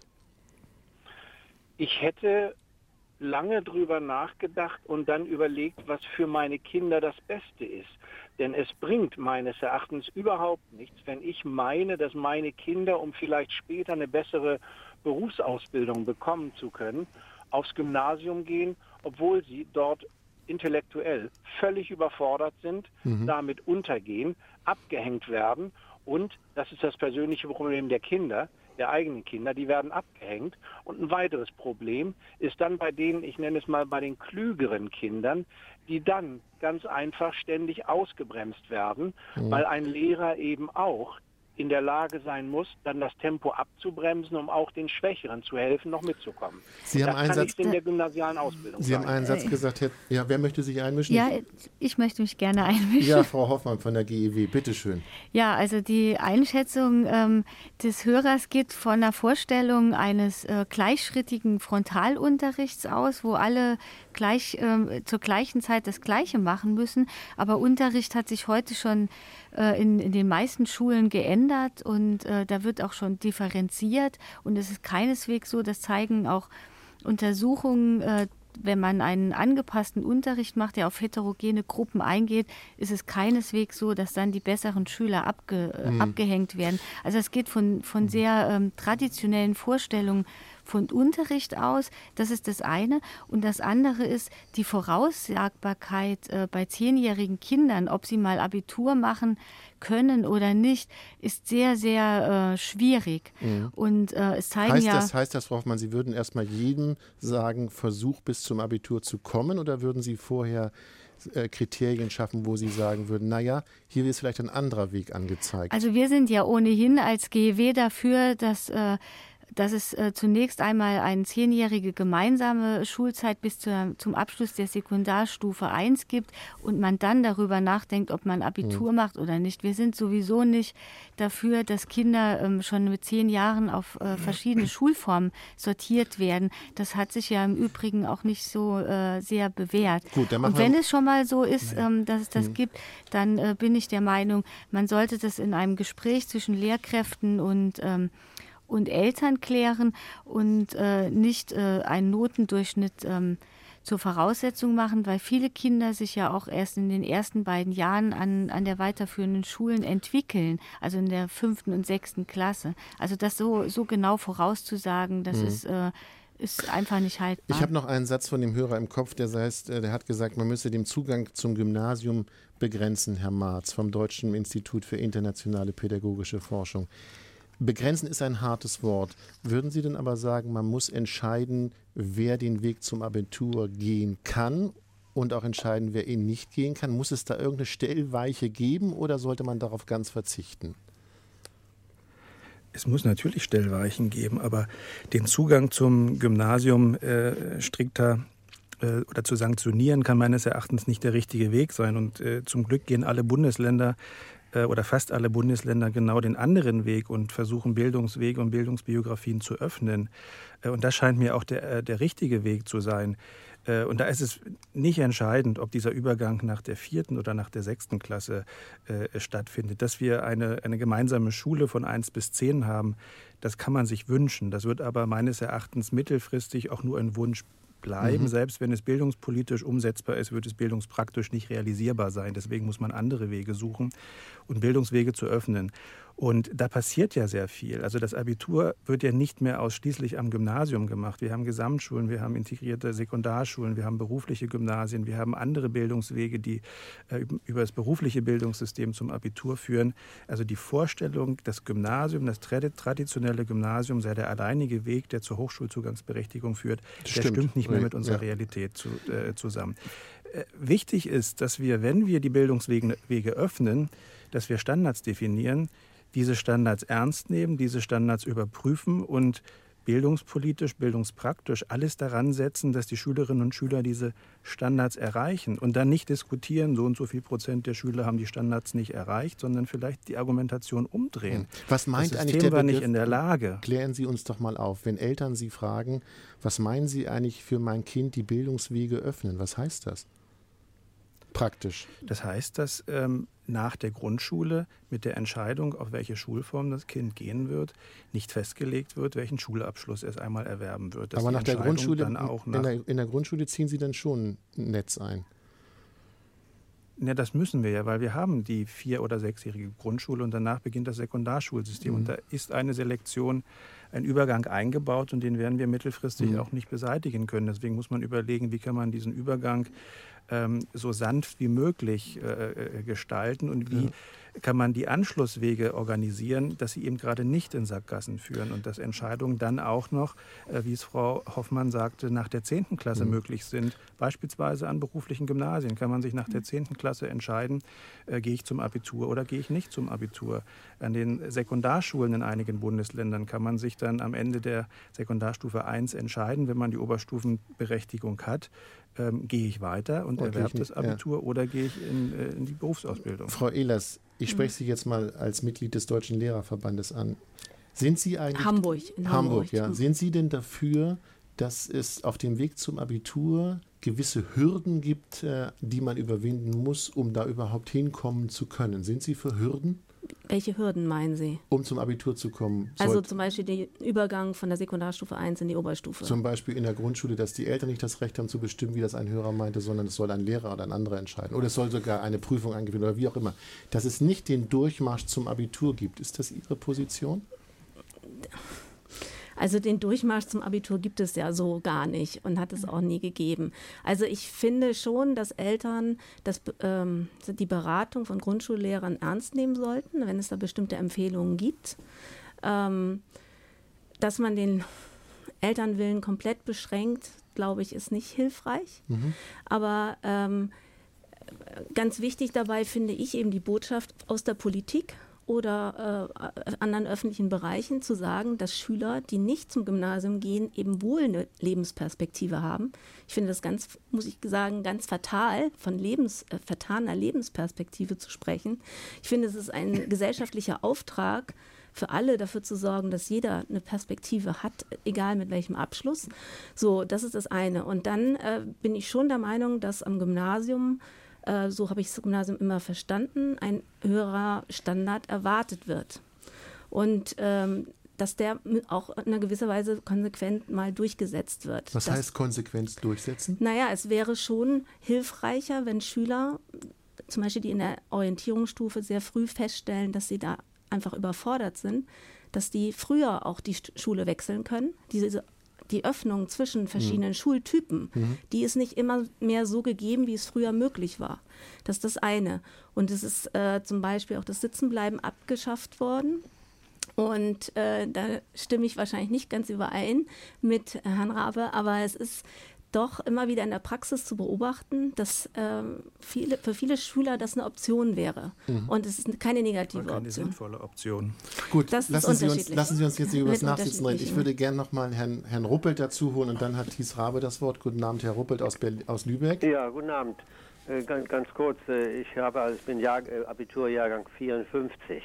Ich hätte lange drüber nachgedacht und dann überlegt, was für meine Kinder das Beste ist. Denn es bringt meines Erachtens überhaupt nichts, wenn ich meine, dass meine Kinder, um vielleicht später eine bessere Berufsausbildung bekommen zu können, aufs Gymnasium gehen, obwohl sie dort intellektuell völlig überfordert sind, mhm. damit untergehen, abgehängt werden. Und das ist das persönliche Problem der Kinder, der eigenen Kinder, die werden abgehängt. Und ein weiteres Problem ist dann bei denen, ich nenne es mal bei den klügeren Kindern, die dann ganz einfach ständig ausgebremst werden, mhm. weil ein Lehrer eben auch in der Lage sein muss, dann das Tempo abzubremsen, um auch den Schwächeren zu helfen, noch mitzukommen. Sie haben das einen kann Satz, nicht in der gymnasialen Ausbildung Sie sein. haben einen Satz gesagt, Herr, ja, wer möchte sich einmischen? Ja, ich möchte mich gerne einmischen. Ja, Frau Hoffmann von der G E W, bitteschön. Ja, also die Einschätzung ähm, des Hörers geht von der Vorstellung eines äh, gleichschrittigen Frontalunterrichts aus, wo alle gleich, äh, zur gleichen Zeit das Gleiche machen müssen. Aber Unterricht hat sich heute schon äh, in, in den meisten Schulen geändert. Und äh, da wird auch schon differenziert und es ist keineswegs so, das zeigen auch Untersuchungen, äh, wenn man einen angepassten Unterricht macht, der auf heterogene Gruppen eingeht, ist es keineswegs so, dass dann die besseren Schüler abge, äh, mhm. abgehängt werden. Also es geht von, von sehr ähm, traditionellen Vorstellungen von Unterricht aus, das ist das eine. Und das andere ist die Voraussagbarkeit äh, bei zehnjährigen Kindern, ob sie mal Abitur machen können oder nicht, ist sehr, sehr äh, schwierig. Mhm. Und äh, es zeigen heißt ja... Das, heißt das, Frau Hoffmann, Sie würden erstmal jedem sagen, Versuch bis zum Abitur zu kommen, oder würden Sie vorher äh, Kriterien schaffen, wo Sie sagen würden, naja, hier ist vielleicht ein anderer Weg angezeigt? Also wir sind ja ohnehin als G E W dafür, dass... Äh, dass es äh, zunächst einmal eine zehnjährige gemeinsame Schulzeit bis zur, zum Abschluss der Sekundarstufe eins gibt und man dann darüber nachdenkt, ob man Abitur mhm. macht oder nicht. Wir sind sowieso nicht dafür, dass Kinder ähm, schon mit zehn Jahren auf äh, verschiedene Schulformen sortiert werden. Das hat sich ja im Übrigen auch nicht so äh, sehr bewährt. Gut, dann und wenn es schon mal so ist, ähm, dass es das mhm. gibt, dann äh, bin ich der Meinung, man sollte das in einem Gespräch zwischen Lehrkräften und ähm, und Eltern klären und äh, nicht äh, einen Notendurchschnitt ähm, zur Voraussetzung machen, weil viele Kinder sich ja auch erst in den ersten beiden Jahren an, an der weiterführenden Schulen entwickeln, also in der fünften und sechsten Klasse. Also das so, so genau vorauszusagen, das mhm. ist, äh, ist einfach nicht haltbar. Ich habe noch einen Satz von dem Hörer im Kopf, der heißt, der hat gesagt, man müsse den Zugang zum Gymnasium begrenzen, Herr Marz, vom Deutschen Institut für internationale pädagogische Forschung. Begrenzen ist ein hartes Wort. Würden Sie denn aber sagen, man muss entscheiden, wer den Weg zum Abitur gehen kann und auch entscheiden, wer ihn nicht gehen kann? Muss es da irgendeine Stellweiche geben oder sollte man darauf ganz verzichten? Es muss natürlich Stellweichen geben, aber den Zugang zum Gymnasium äh, strikter äh, oder zu sanktionieren, kann meines Erachtens nicht der richtige Weg sein. Und äh, zum Glück gehen alle Bundesländer oder fast alle Bundesländer genau den anderen Weg und versuchen Bildungswege und Bildungsbiografien zu öffnen. Und das scheint mir auch der, der richtige Weg zu sein. Und da ist es nicht entscheidend, ob dieser Übergang nach der vierten oder nach der sechsten Klasse äh, stattfindet. Dass wir eine, eine gemeinsame Schule von eins bis zehn haben, das kann man sich wünschen. Das wird aber meines Erachtens mittelfristig auch nur ein Wunsch bleiben. Mhm. Selbst wenn es bildungspolitisch umsetzbar ist, wird es bildungspraktisch nicht realisierbar sein. Deswegen muss man andere Wege suchen und Bildungswege zu öffnen. Und da passiert ja sehr viel. Also das Abitur wird ja nicht mehr ausschließlich am Gymnasium gemacht. Wir haben Gesamtschulen, wir haben integrierte Sekundarschulen, wir haben berufliche Gymnasien, wir haben andere Bildungswege, die äh, über das berufliche Bildungssystem zum Abitur führen. Also die Vorstellung, das Gymnasium, das traditionelle Gymnasium sei der alleinige Weg, der zur Hochschulzugangsberechtigung führt, der stimmt, stimmt nicht mehr mit unserer ja. Realität zu, äh, zusammen. Äh, wichtig ist, dass wir, wenn wir die Bildungswege Wege öffnen, dass wir Standards definieren, diese Standards ernst nehmen, diese Standards überprüfen und bildungspolitisch, bildungspraktisch alles daran setzen, dass die Schülerinnen und Schüler diese Standards erreichen und dann nicht diskutieren, so und so viel Prozent der Schüler haben die Standards nicht erreicht, sondern vielleicht die Argumentation umdrehen. Was meint das eigentlich System der war Begriff, nicht in der Lage. Klären Sie uns doch mal auf, wenn Eltern Sie fragen, was meinen Sie eigentlich für mein Kind die Bildungswege öffnen? Was heißt das? Praktisch. Das heißt, dass ähm, nach der Grundschule mit der Entscheidung, auf welche Schulform das Kind gehen wird, nicht festgelegt wird, welchen Schulabschluss es einmal erwerben wird. Dass Aber nach der Grundschule, dann auch nach in, der, in der Grundschule ziehen Sie dann schon ein Netz ein? Ja, das müssen wir ja, weil wir haben die vier- oder sechsjährige Grundschule und danach beginnt das Sekundarschulsystem. Mhm. Und da ist eine Selektion, ein Übergang eingebaut und den werden wir mittelfristig mhm. auch nicht beseitigen können. Deswegen muss man überlegen, wie kann man diesen Übergang ähm, so sanft wie möglich äh, gestalten und wie ja. kann man die Anschlusswege organisieren, dass sie eben gerade nicht in Sackgassen führen und dass Entscheidungen dann auch noch, äh, wie es Frau Hoffmann sagte, nach der zehnten Klasse mhm. möglich sind. Beispielsweise an beruflichen Gymnasien kann man sich nach der zehnten Klasse entscheiden, äh, gehe ich zum Abitur oder gehe ich nicht zum Abitur. An den Sekundarschulen in einigen Bundesländern kann man sich dann am Ende der Sekundarstufe eins entscheiden, wenn man die Oberstufenberechtigung hat. Ähm, gehe ich weiter und okay, erwerbe das Abitur ja. oder gehe ich in, äh, in die Berufsausbildung? Frau Ehlers, ich spreche Sie jetzt mal als Mitglied des Deutschen Lehrerverbandes an. Sind Sie eigentlich... Hamburg. In Hamburg, Hamburg, ja. Sind Sie denn dafür, dass es auf dem Weg zum Abitur gewisse Hürden gibt, äh, die man überwinden muss, um da überhaupt hinkommen zu können? Sind Sie für Hürden? Welche Hürden meinen Sie? Um zum Abitur zu kommen. Also zum Beispiel den Übergang von der Sekundarstufe eins in die Oberstufe. Zum Beispiel in der Grundschule, dass die Eltern nicht das Recht haben zu bestimmen, wie das ein Hörer meinte, sondern es soll ein Lehrer oder ein anderer entscheiden. Oder es soll sogar eine Prüfung angewählt oder wie auch immer. Dass es nicht den Durchmarsch zum Abitur gibt. Ist das Ihre Position? Also den Durchmarsch zum Abitur gibt es ja so gar nicht und hat es auch nie gegeben. Also ich finde schon, dass Eltern das, ähm, die Beratung von Grundschullehrern ernst nehmen sollten, wenn es da bestimmte Empfehlungen gibt. Ähm, dass man den Elternwillen komplett beschränkt, glaube ich, ist nicht hilfreich. Mhm. Aber ähm, ganz wichtig dabei finde ich eben die Botschaft aus der Politik oder äh, anderen öffentlichen Bereichen zu sagen, dass Schüler, die nicht zum Gymnasium gehen, eben wohl eine Lebensperspektive haben. Ich finde das ganz, muss ich sagen, ganz fatal, von Lebens, äh, vertaner Lebensperspektive zu sprechen. Ich finde, es ist ein gesellschaftlicher Auftrag für alle, dafür zu sorgen, dass jeder eine Perspektive hat, egal mit welchem Abschluss. So, das ist das eine. Und dann äh, bin ich schon der Meinung, dass am Gymnasium, so habe ich das Gymnasium immer verstanden, ein höherer Standard erwartet wird. Und ähm, dass der auch in einer gewisser Weise konsequent mal durchgesetzt wird. Was das, heißt konsequent durchsetzen? Naja, es wäre schon hilfreicher, wenn Schüler, zum Beispiel die in der Orientierungsstufe sehr früh feststellen, dass sie da einfach überfordert sind, dass die früher auch die Schule wechseln können. Diese Die Öffnung zwischen verschiedenen mhm. Schultypen, mhm. die ist nicht immer mehr so gegeben, wie es früher möglich war. Das ist das eine. Und es ist äh, zum Beispiel auch das Sitzenbleiben abgeschafft worden. Und äh, da stimme ich wahrscheinlich nicht ganz überein mit Herrn Rabe, aber es ist doch immer wieder in der Praxis zu beobachten, dass äh, viele, für viele Schüler das eine Option wäre. Mhm. Und es ist keine negative keine Option. Keine sinnvolle Option. Gut, lassen Sie, uns, lassen Sie uns jetzt über das Nachsitzen reden. Ich würde gerne noch mal Herrn, Herrn Ruppelt dazu holen und dann hat Thies Rabe das Wort. Guten Abend, Herr Ruppelt aus, Berlin, aus Lübeck. Ja, guten Abend. Äh, ganz, ganz kurz, äh, ich, habe, also ich bin Jahr, äh, Abiturjahrgang vierundfünfzig.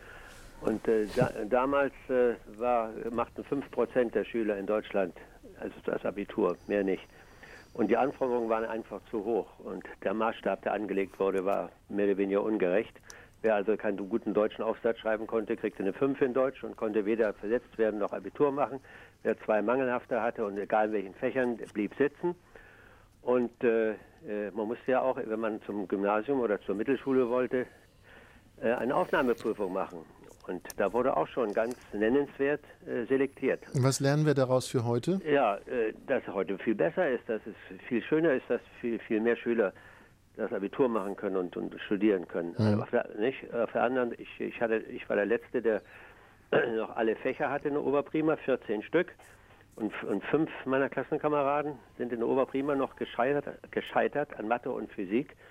Und äh, da, damals äh, war, machten fünf Prozent der Schüler in Deutschland also das Abitur, mehr nicht. Und die Anforderungen waren einfach zu hoch. Und der Maßstab, der angelegt wurde, war mehr oder weniger ungerecht. Wer also keinen guten deutschen Aufsatz schreiben konnte, kriegte eine fünf in Deutsch und konnte weder versetzt werden noch Abitur machen. Wer zwei mangelhafte hatte und egal in welchen Fächern, blieb sitzen. Und äh, man musste ja auch, wenn man zum Gymnasium oder zur Mittelschule wollte, äh, eine Aufnahmeprüfung machen. Und da wurde auch schon ganz nennenswert äh, selektiert. Was lernen wir daraus für heute? Ja, äh, dass es heute viel besser ist, dass es viel schöner ist, dass viel, viel mehr Schüler das Abitur machen können und, und studieren können. Mhm. Also auf, der, nicht, auf der anderen, ich, ich, hatte, ich war der Letzte, der noch alle Fächer hatte in der Oberprima, vierzehn Stück. Und, und fünf meiner Klassenkameraden sind in der Oberprima noch gescheitert, gescheitert an Mathe und Physik.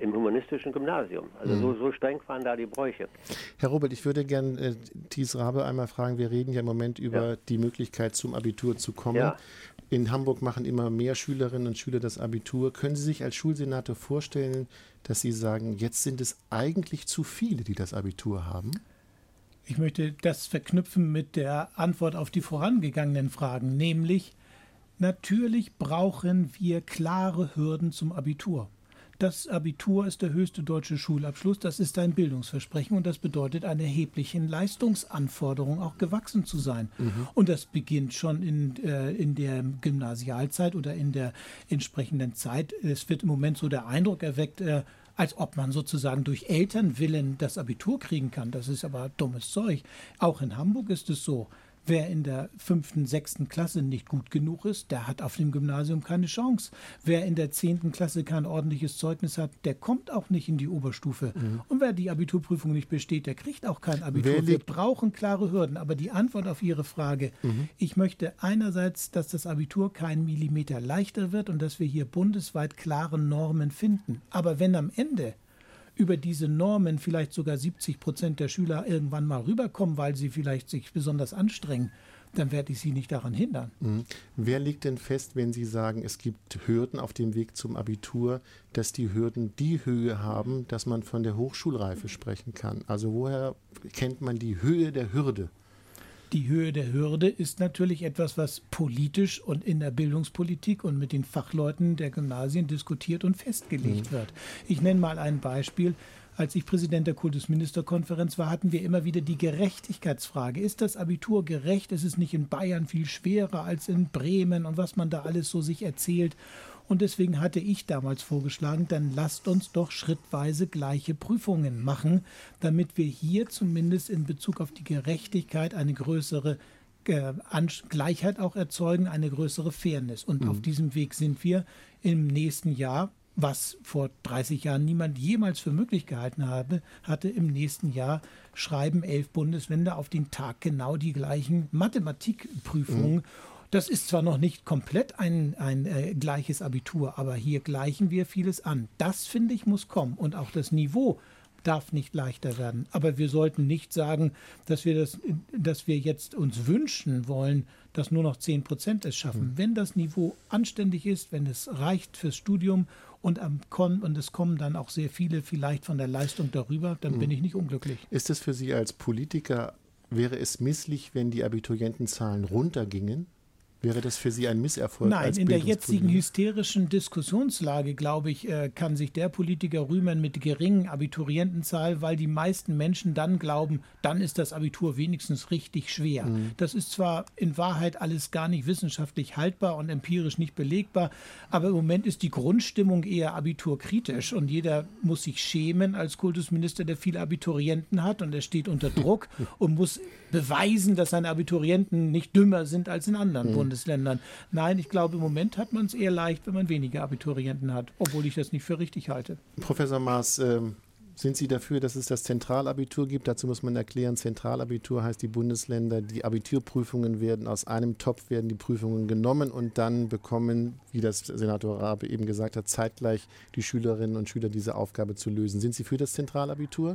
im humanistischen Gymnasium. Also Mhm. so, so streng waren da die Bräuche. Herr Robert, ich würde gerne äh, Thies Rabe einmal fragen, wir reden ja im Moment über Ja. die Möglichkeit zum Abitur zu kommen. Ja. In Hamburg machen immer mehr Schülerinnen und Schüler das Abitur. Können Sie sich als Schulsenator vorstellen, dass Sie sagen, jetzt sind es eigentlich zu viele, die das Abitur haben? Ich möchte das verknüpfen mit der Antwort auf die vorangegangenen Fragen, nämlich natürlich brauchen wir klare Hürden zum Abitur. Das Abitur ist der höchste deutsche Schulabschluss, das ist ein Bildungsversprechen und das bedeutet einer erheblichen Leistungsanforderung, auch gewachsen zu sein. Mhm. Und das beginnt schon in, äh, in der Gymnasialzeit oder in der entsprechenden Zeit. Es wird im Moment so der Eindruck erweckt, äh, als ob man sozusagen durch Elternwillen das Abitur kriegen kann. Das ist aber dummes Zeug. Auch in Hamburg ist es so. Wer in der fünften, sechsten Klasse nicht gut genug ist, der hat auf dem Gymnasium keine Chance. Wer in der zehnten Klasse kein ordentliches Zeugnis hat, der kommt auch nicht in die Oberstufe. Mhm. Und wer die Abiturprüfung nicht besteht, der kriegt auch kein Abitur. Wir brauchen klare Hürden. Aber die Antwort auf Ihre Frage, mhm. ich möchte einerseits, dass das Abitur kein Millimeter leichter wird und dass wir hier bundesweit klare Normen finden. Aber wenn am Ende über diese Normen vielleicht sogar siebzig Prozent der Schüler irgendwann mal rüberkommen, weil sie vielleicht sich besonders anstrengen, dann werde ich sie nicht daran hindern. Mhm. Wer legt denn fest, wenn Sie sagen, es gibt Hürden auf dem Weg zum Abitur, dass die Hürden die Höhe haben, dass man von der Hochschulreife sprechen kann? Also woher kennt man die Höhe der Hürde? Die Höhe der Hürde ist natürlich etwas, was politisch und in der Bildungspolitik und mit den Fachleuten der Gymnasien diskutiert und festgelegt mhm. wird. Ich nenne mal ein Beispiel. Als ich Präsident der Kultusministerkonferenz war, hatten wir immer wieder die Gerechtigkeitsfrage. Ist das Abitur gerecht? Ist es nicht in Bayern viel schwerer als in Bremen und was man da alles so sich erzählt? Und deswegen hatte ich damals vorgeschlagen, dann lasst uns doch schrittweise gleiche Prüfungen machen, damit wir hier zumindest in Bezug auf die Gerechtigkeit eine größere äh, Gleichheit auch erzeugen, eine größere Fairness. Und mhm. auf diesem Weg sind wir im nächsten Jahr, was vor dreißig Jahren niemand jemals für möglich gehalten habe, hatte, im nächsten Jahr schreiben elf Bundesländer auf den Tag genau die gleichen Mathematikprüfungen. Mhm. Das ist zwar noch nicht komplett ein, ein äh, gleiches Abitur, aber hier gleichen wir vieles an. Das, finde ich, muss kommen. Und auch das Niveau darf nicht leichter werden. Aber wir sollten nicht sagen, dass wir, das, dass wir jetzt uns wünschen wollen, dass nur noch zehn Prozent es schaffen. Mhm. Wenn das Niveau anständig ist, wenn es reicht fürs Studium und, am Kon- und es kommen dann auch sehr viele vielleicht von der Leistung darüber, dann mhm. bin ich nicht unglücklich. Ist es für Sie als Politiker, wäre es misslich, wenn die Abiturientenzahlen runtergingen? Wäre das für Sie ein Misserfolg? Nein, als in der jetzigen hysterischen Diskussionslage, glaube ich, kann sich der Politiker rühmen mit geringen Abiturientenzahl, weil die meisten Menschen dann glauben, dann ist das Abitur wenigstens richtig schwer. Mhm. Das ist zwar in Wahrheit alles gar nicht wissenschaftlich haltbar und empirisch nicht belegbar, aber im Moment ist die Grundstimmung eher abiturkritisch und jeder muss sich schämen als Kultusminister, der viele Abiturienten hat und er steht unter Druck und muss beweisen, dass seine Abiturienten nicht dümmer sind als in anderen mhm. Bundesländern. Nein, ich glaube, im Moment hat man es eher leicht, wenn man weniger Abiturienten hat, obwohl ich das nicht für richtig halte. Professor Maaß, äh, sind Sie dafür, dass es das Zentralabitur gibt? Dazu muss man erklären, Zentralabitur heißt, die Bundesländer, die Abiturprüfungen werden aus einem Topf, werden die Prüfungen genommen und dann bekommen, wie das Senator Rabe eben gesagt hat, zeitgleich die Schülerinnen und Schüler diese Aufgabe zu lösen. Sind Sie für das Zentralabitur?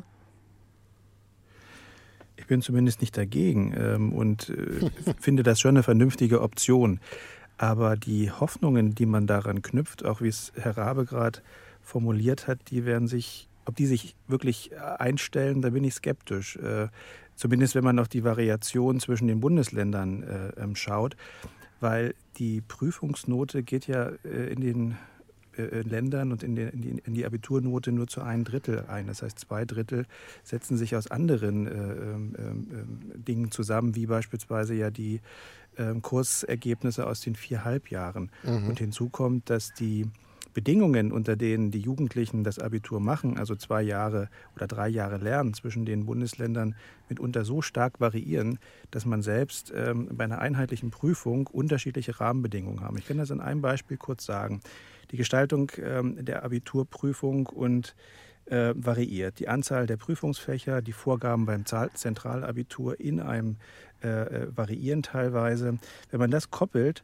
Ich bin zumindest nicht dagegen ähm, und äh, finde das schon eine vernünftige Option. Aber die Hoffnungen, die man daran knüpft, auch wie es Herr Rabe gerade formuliert hat, die werden sich, ob die sich wirklich einstellen, da bin ich skeptisch. Äh, zumindest wenn man auf die Variation zwischen den Bundesländern äh, ähm, schaut, weil die Prüfungsnote geht ja äh, in den Ländern und in die, in, die, in die Abiturnote nur zu ein Drittel ein. Das heißt, zwei Drittel setzen sich aus anderen äh, äh, äh, Dingen zusammen, wie beispielsweise ja die äh, Kursergebnisse aus den vier Halbjahren. Mhm. Und hinzu kommt, dass die Bedingungen, unter denen die Jugendlichen das Abitur machen, also zwei Jahre oder drei Jahre Lernen zwischen den Bundesländern mitunter so stark variieren, dass man selbst ähm, bei einer einheitlichen Prüfung unterschiedliche Rahmenbedingungen haben. Ich kann das an einem Beispiel kurz sagen. Die Gestaltung ähm, der Abiturprüfung und äh, variiert. Die Anzahl der Prüfungsfächer, die Vorgaben beim Zentralabitur in einem äh, variieren teilweise. Wenn man das koppelt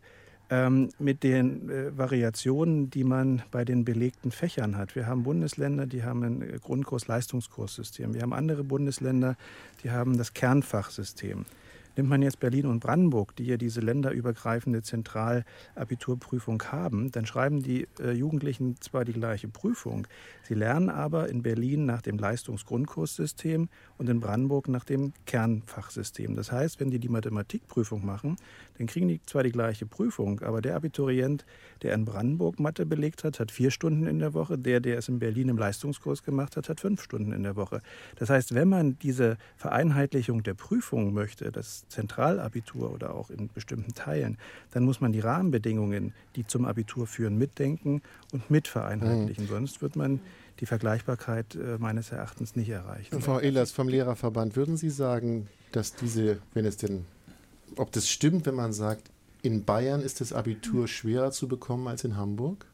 ähm, mit den äh, Variationen, die man bei den belegten Fächern hat. Wir haben Bundesländer, die haben ein Grundkurs-Leistungskurssystem. Wir haben andere Bundesländer, die haben das Kernfachsystem. Nimmt man jetzt Berlin und Brandenburg, die ja diese länderübergreifende Zentralabiturprüfung haben, dann schreiben die äh, Jugendlichen zwar die gleiche Prüfung, sie lernen aber in Berlin nach dem Leistungsgrundkurssystem und in Brandenburg nach dem Kernfachsystem. Das heißt, wenn die die Mathematikprüfung machen, dann kriegen die zwar die gleiche Prüfung, aber der Abiturient, der in Brandenburg Mathe belegt hat, hat vier Stunden in der Woche, der, der es in Berlin im Leistungskurs gemacht hat, hat fünf Stunden in der Woche. Das heißt, wenn man diese Vereinheitlichung der Prüfung möchte, das Zentralabitur oder auch in bestimmten Teilen, dann muss man die Rahmenbedingungen, die zum Abitur führen, mitdenken und mitvereinheitlichen. Mhm. Sonst wird man die Vergleichbarkeit äh, meines Erachtens nicht erreichen. Frau Ehlers vom Lehrerverband, würden Sie sagen, dass diese, wenn es denn, ob das stimmt, wenn man sagt, in Bayern ist das Abitur schwerer zu bekommen als in Hamburg?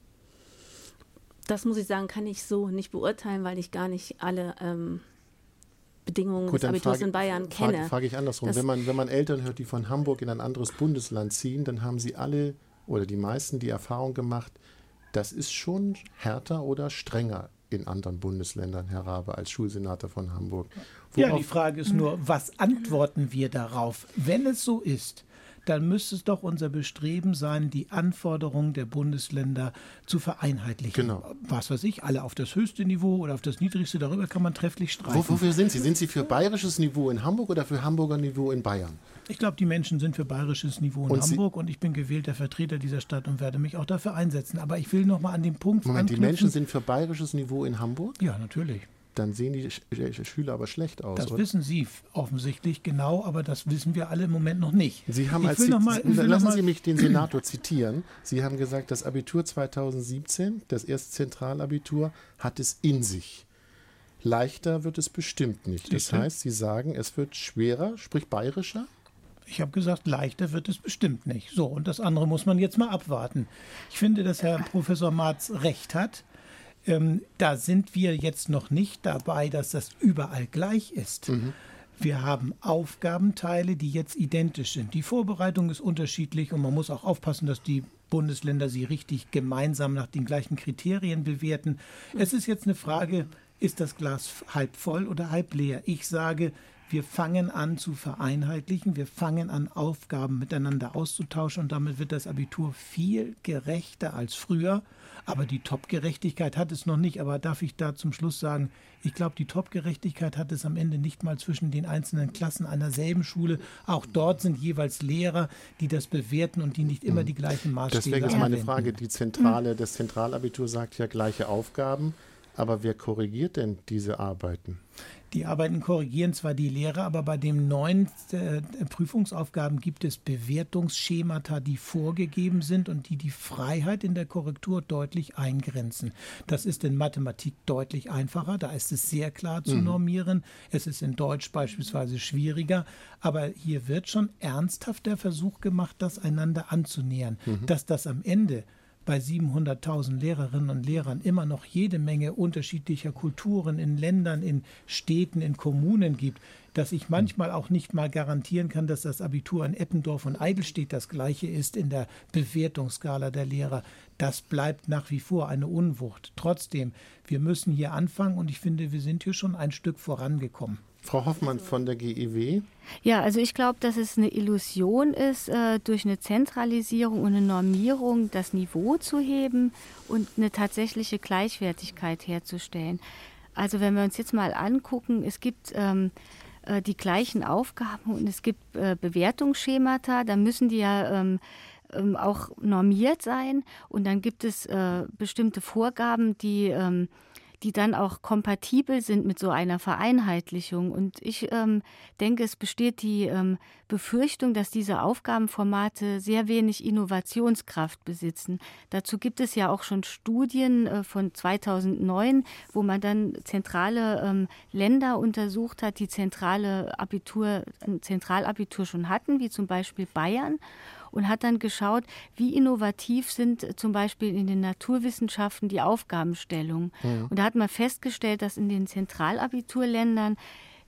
Das muss ich sagen, kann ich so nicht beurteilen, weil ich gar nicht alle ähm, Bedingungen Gut, des Abiturs frage, in Bayern frage, kenne. Frage ich andersrum. Wenn man, wenn man Eltern hört, die von Hamburg in ein anderes Bundesland ziehen, dann haben sie alle oder die meisten die Erfahrung gemacht, das ist schon härter oder strenger in anderen Bundesländern, Herr Raabe, als Schulsenator von Hamburg. Worauf ja, die Frage ist nur, was antworten wir darauf? Wenn es so ist, dann müsste es doch unser Bestreben sein, die Anforderungen der Bundesländer zu vereinheitlichen. Genau. Was weiß ich, alle auf das höchste Niveau oder auf das niedrigste, darüber kann man trefflich streiten. Wo, wofür sind Sie? Sind Sie für bayerisches Niveau in Hamburg oder für Hamburger Niveau in Bayern? Ich glaube, die Menschen sind für bayerisches Niveau in und Hamburg und ich bin gewählter Vertreter dieser Stadt und werde mich auch dafür einsetzen. Aber ich will noch mal an den Punkt Moment, anknüpfen. Die Menschen sind für bayerisches Niveau in Hamburg? Ja, natürlich. Dann sehen die Sch Schüler aber schlecht aus, Das oder? wissen Sie offensichtlich genau, aber das wissen wir alle im Moment noch nicht. Sie haben ich als will noch mal, ich will lassen noch mal Sie mich den Senator zitieren. Sie haben gesagt, das Abitur zweitausendsiebzehn, das erste Zentralabitur, hat es in sich. Leichter wird es bestimmt nicht. Das heißt, Sie sagen, es wird schwerer, sprich bayerischer? Ich habe gesagt, leichter wird es bestimmt nicht. So, und das andere muss man jetzt mal abwarten. Ich finde, dass Herr Professor Marz recht hat. Ähm, da sind wir jetzt noch nicht dabei, dass das überall gleich ist. Mhm. Wir haben Aufgabenteile, die jetzt identisch sind. Die Vorbereitung ist unterschiedlich und man muss auch aufpassen, dass die Bundesländer sie richtig gemeinsam nach den gleichen Kriterien bewerten. Es ist jetzt eine Frage, ist das Glas halb voll oder halb leer? Ich sage, wir fangen an zu vereinheitlichen, wir fangen an, Aufgaben miteinander auszutauschen und damit wird das Abitur viel gerechter als früher. Aber die Top-Gerechtigkeit hat es noch nicht. Aber darf ich da zum Schluss sagen, ich glaube, die Top-Gerechtigkeit hat es am Ende nicht mal zwischen den einzelnen Klassen einer selben Schule. Auch dort sind jeweils Lehrer, die das bewerten und die nicht immer die gleichen Maßstäbe Deswegen ist meine anwenden. Frage, die Zentrale, das Zentralabitur sagt ja gleiche Aufgaben. Aber wer korrigiert denn diese Arbeiten? Die Arbeiten korrigieren zwar die Lehrer, aber bei den neuen äh, Prüfungsaufgaben gibt es Bewertungsschemata, die vorgegeben sind und die die Freiheit in der Korrektur deutlich eingrenzen. Das ist in Mathematik deutlich einfacher, da ist es sehr klar zu mhm. normieren. Es ist in Deutsch beispielsweise schwieriger, aber hier wird schon ernsthaft der Versuch gemacht, das einander anzunähern. Mhm. Dass das am Ende bei siebenhunderttausend Lehrerinnen und Lehrern immer noch jede Menge unterschiedlicher Kulturen in Ländern, in Städten, in Kommunen gibt, dass ich manchmal auch nicht mal garantieren kann, dass das Abitur in Eppendorf und Eidelstedt das gleiche ist in der Bewertungsskala der Lehrer. Das bleibt nach wie vor eine Unwucht. Trotzdem, wir müssen hier anfangen und ich finde, wir sind hier schon ein Stück vorangekommen. Frau Hoffmann von der G E W. Ja, also ich glaube, dass es eine Illusion ist, äh, durch eine Zentralisierung und eine Normierung das Niveau zu heben und eine tatsächliche Gleichwertigkeit herzustellen. Also wenn wir uns jetzt mal angucken, es gibt ähm, äh, die gleichen Aufgaben und es gibt äh, Bewertungsschemata, da müssen die ja ähm, ähm, auch normiert sein und dann gibt es äh, bestimmte Vorgaben, die ähm, die dann auch kompatibel sind mit so einer Vereinheitlichung. Und ich ähm, denke, es besteht die ähm, Befürchtung, dass diese Aufgabenformate sehr wenig Innovationskraft besitzen. Dazu gibt es ja auch schon Studien äh, von zweitausendneun, wo man dann zentrale ähm, Länder untersucht hat, die zentrale Abitur, ein Zentralabitur schon hatten, wie zum Beispiel Bayern. Und hat dann geschaut, wie innovativ sind zum Beispiel in den Naturwissenschaften die Aufgabenstellungen. Mhm. Und da hat man festgestellt, dass in den Zentralabiturländern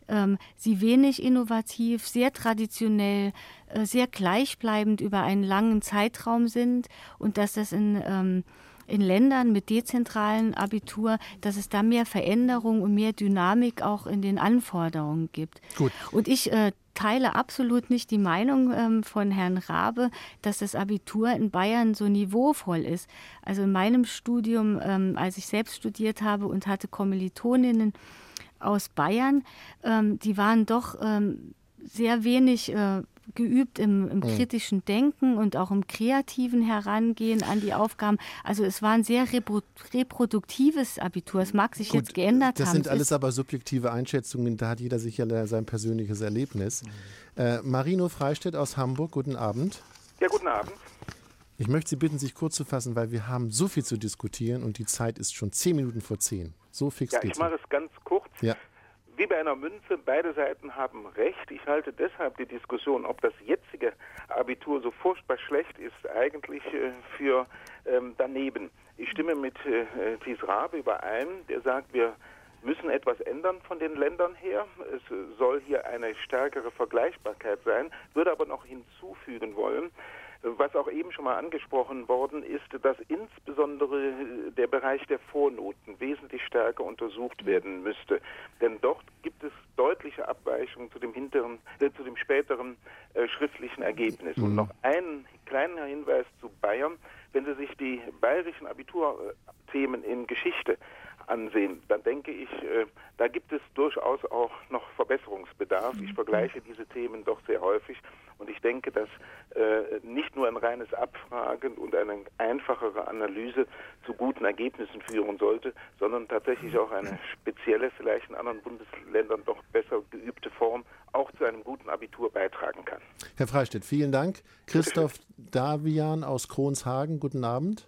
ähm, sie wenig innovativ, sehr traditionell, äh, sehr gleichbleibend über einen langen Zeitraum sind und dass das in, ähm, in Ländern mit dezentralen Abitur, dass es da mehr Veränderung und mehr Dynamik auch in den Anforderungen gibt. Gut. Und ich äh, teile absolut nicht die Meinung ähm, von Herrn Raabe, dass das Abitur in Bayern so niveauvoll ist. Also in meinem Studium, ähm, als ich selbst studiert habe und hatte Kommilitoninnen aus Bayern, ähm, die waren doch ähm, sehr wenig äh, geübt im, im kritischen Denken und auch im kreativen Herangehen an die Aufgaben. Also es war ein sehr repro- reproduktives Abitur. Es mag sich Gut, jetzt geändert das haben. sind Es alles ist aber subjektive Einschätzungen, da hat jeder sicher sein persönliches Erlebnis. Äh, Marino Freistedt aus Hamburg, guten Abend. Ja, guten Abend. Ich möchte Sie bitten, sich kurz zu fassen, weil wir haben so viel zu diskutieren und die Zeit ist schon zehn Minuten vor zehn. So fix Ja, geht's. ich mache es ganz kurz. Ja. Wie bei einer Münze, beide Seiten haben recht. Ich halte deshalb die Diskussion, ob das jetzige Abitur so furchtbar schlecht ist, eigentlich äh, für ähm, daneben. Ich stimme mit äh, Thies Raabe überein, der sagt, wir müssen etwas ändern von den Ländern her. Es soll hier eine stärkere Vergleichbarkeit sein, würde aber noch hinzufügen wollen, was auch eben schon mal angesprochen worden ist, dass insbesondere der Bereich der Vornoten wesentlich stärker untersucht werden müsste. Denn dort gibt es deutliche Abweichungen zu dem hinteren, äh, zu dem späteren äh, schriftlichen Ergebnis. Mhm. Und noch einen kleinen Hinweis zu Bayern. Wenn Sie sich die bayerischen Abiturthemen in Geschichte ansehen, dann denke ich, äh, da gibt es durchaus auch noch Verbesserungsbedarf. Ich vergleiche diese Themen doch sehr häufig und ich denke, dass äh, nicht nur ein reines Abfragen und eine einfachere Analyse zu guten Ergebnissen führen sollte, sondern tatsächlich auch eine spezielle, vielleicht in anderen Bundesländern doch besser geübte Form auch zu einem guten Abitur beitragen kann. Herr Freistedt, vielen Dank. Christoph Davian aus Kronshagen, guten Abend.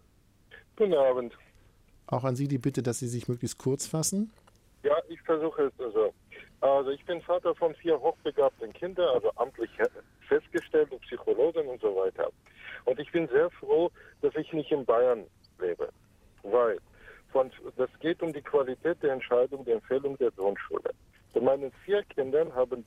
Guten Abend. Auch an Sie die Bitte, dass Sie sich möglichst kurz fassen. Ja, ich versuche es also. Also ich bin Vater von vier hochbegabten Kindern, also amtlich festgestellt und Psychologin und so weiter. Und ich bin sehr froh, dass ich nicht in Bayern lebe, weil von, das geht um die Qualität der Entscheidung, der Empfehlung der Grundschule. Von meinen vier Kindern haben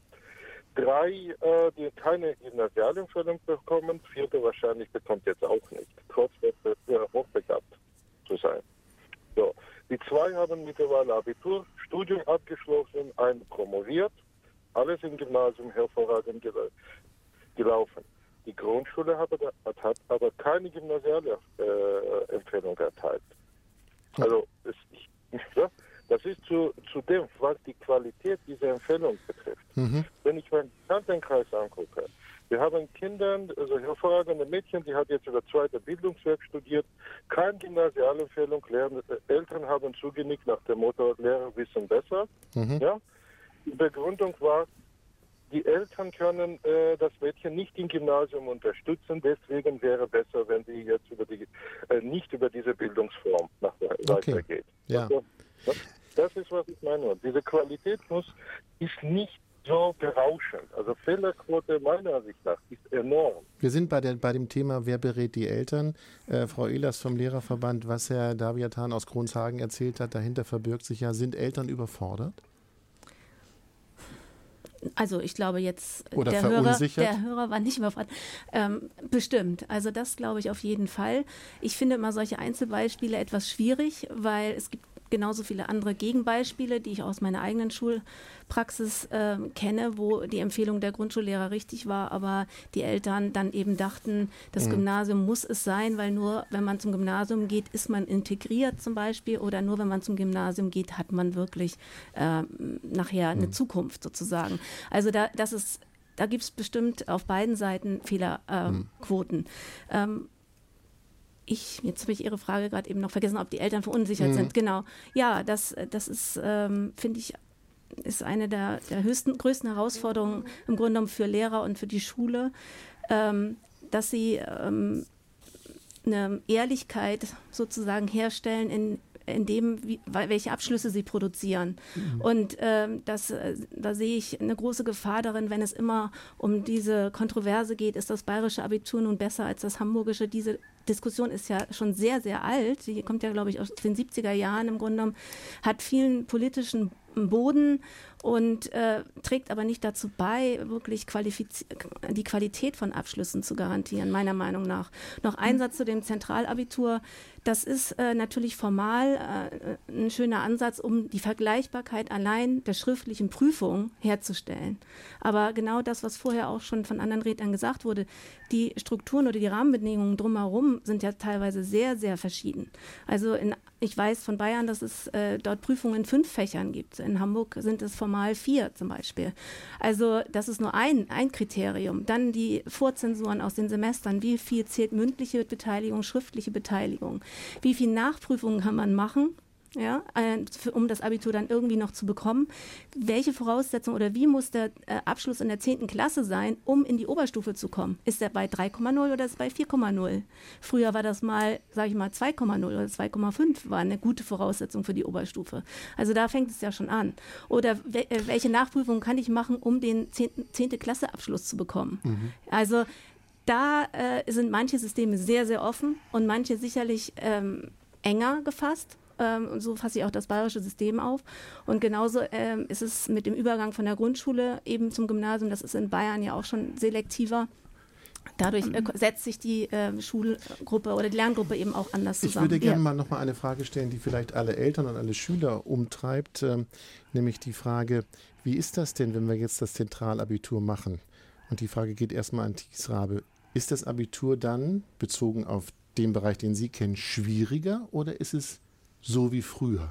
drei, äh, die keine Gymnasialempfehlung bekommen, vierte wahrscheinlich bekommt jetzt auch nicht, trotz äh, hochbegabt zu sein. So. Die zwei haben mittlerweile Abitur, Studium abgeschlossen, ein promoviert, alles im Gymnasium hervorragend gel- gelaufen. Die Grundschule hat, hat aber keine gymnasiale äh, Empfehlung erteilt. Also es, ich, ja, das ist zu, zu dem, was die Qualität dieser Empfehlung betrifft. Mhm. Wenn ich meinen Bekanntenkreis angucke, wir haben Kinder, also hervorragende Mädchen, die hat jetzt über zweiter Bildungswerk studiert, keine Gymnasialempfehlung, Lehrer, Eltern haben zugenickt nach dem Motto, Lehrer wissen besser. Mhm. Ja? Die Begründung war, die Eltern können äh, das Mädchen nicht im Gymnasium unterstützen, deswegen wäre besser, wenn sie jetzt über die, äh, nicht über diese Bildungsform nach, okay. weitergeht. Ja. Also, das, das ist, was ich meine. Diese Qualität muss, ist nicht so berauschend. Also Fehlerquote meiner Ansicht nach ist enorm. Wir sind bei, der, bei dem Thema, wer berät die Eltern? Äh, Frau Ehlers vom Lehrerverband, was Herr Daviatan aus Kronshagen erzählt hat, dahinter verbirgt sich ja, sind Eltern überfordert? Also ich glaube jetzt, Oder der Hörer, verunsichert? der Hörer war nicht überfordert. Ähm, bestimmt. Also das glaube ich auf jeden Fall. Ich finde immer solche Einzelbeispiele etwas schwierig, weil es gibt genauso viele andere Gegenbeispiele, die ich aus meiner eigenen Schulpraxis äh, kenne, wo die Empfehlung der Grundschullehrer richtig war, aber die Eltern dann eben dachten, das mhm. Gymnasium muss es sein, weil nur wenn man zum Gymnasium geht, ist man integriert zum Beispiel, oder nur wenn man zum Gymnasium geht, hat man wirklich äh, nachher eine mhm. Zukunft sozusagen. Also da, das ist, da gibt es bestimmt auf beiden Seiten Fehlerquoten. Mhm. Ähm, Ich, jetzt habe ich Ihre Frage gerade eben noch vergessen, ob die Eltern verunsichert mhm. sind. Genau. Ja, das, das ist, ähm, finde ich, ist eine der, der höchsten, größten Herausforderungen im Grunde genommen für Lehrer und für die Schule, ähm, dass sie ähm, eine Ehrlichkeit sozusagen herstellen in in dem, wie, welche Abschlüsse sie produzieren. Mhm. Und ähm, das, äh, da sehe ich eine große Gefahr darin, wenn es immer um diese Kontroverse geht, ist das bayerische Abitur nun besser als das hamburgische? Diese Diskussion ist ja schon sehr, sehr alt. Die kommt ja, glaube ich, aus den siebziger Jahren im Grunde genommen, hat vielen politischen Boden und äh, trägt aber nicht dazu bei, wirklich qualifiz- die Qualität von Abschlüssen zu garantieren, meiner Meinung nach. Noch ein Satz zu dem Zentralabitur. Das ist äh, natürlich formal äh, ein schöner Ansatz, um die Vergleichbarkeit allein der schriftlichen Prüfung herzustellen. Aber genau das, was vorher auch schon von anderen Rednern gesagt wurde, die Strukturen oder die Rahmenbedingungen drumherum sind ja teilweise sehr, sehr verschieden. Also in, ich weiß von Bayern, dass es äh, dort Prüfungen in fünf Fächern gibt. In Hamburg sind es formal vier zum Beispiel. Also das ist nur ein, ein Kriterium. Dann die Vorzensuren aus den Semestern. Wie viel zählt mündliche Beteiligung, schriftliche Beteiligung? Wie viel Nachprüfungen kann man machen, ja, für, um das Abitur dann irgendwie noch zu bekommen? Welche Voraussetzungen oder wie muss der äh, Abschluss in der zehnten Klasse sein, um in die Oberstufe zu kommen? Ist der bei drei Komma null oder ist er bei vier Komma null? Früher war das mal, sage ich mal, zwei Komma null oder zwei Komma fünf war eine gute Voraussetzung für die Oberstufe. Also da fängt es ja schon an. Oder we- äh, welche Nachprüfungen kann ich machen, um den zehnte Klasse Abschluss zu bekommen? Mhm. Also da äh, sind manche Systeme sehr, sehr offen und manche sicherlich ähm, enger gefasst. Ähm, und so fasse ich auch das bayerische System auf. Und genauso ähm, ist es mit dem Übergang von der Grundschule eben zum Gymnasium. Das ist in Bayern ja auch schon selektiver. Dadurch äh, setzt sich die äh, Schulgruppe oder die Lerngruppe eben auch anders zusammen. Ich würde gerne ja. mal noch mal eine Frage stellen, die vielleicht alle Eltern und alle Schüler umtreibt, ähm, nämlich die Frage, wie ist das denn, wenn wir jetzt das Zentralabitur machen? Und die Frage geht erstmal an Thies Rabe. Ist das Abitur dann, bezogen auf den Bereich, den Sie kennen, schwieriger oder ist es so wie früher?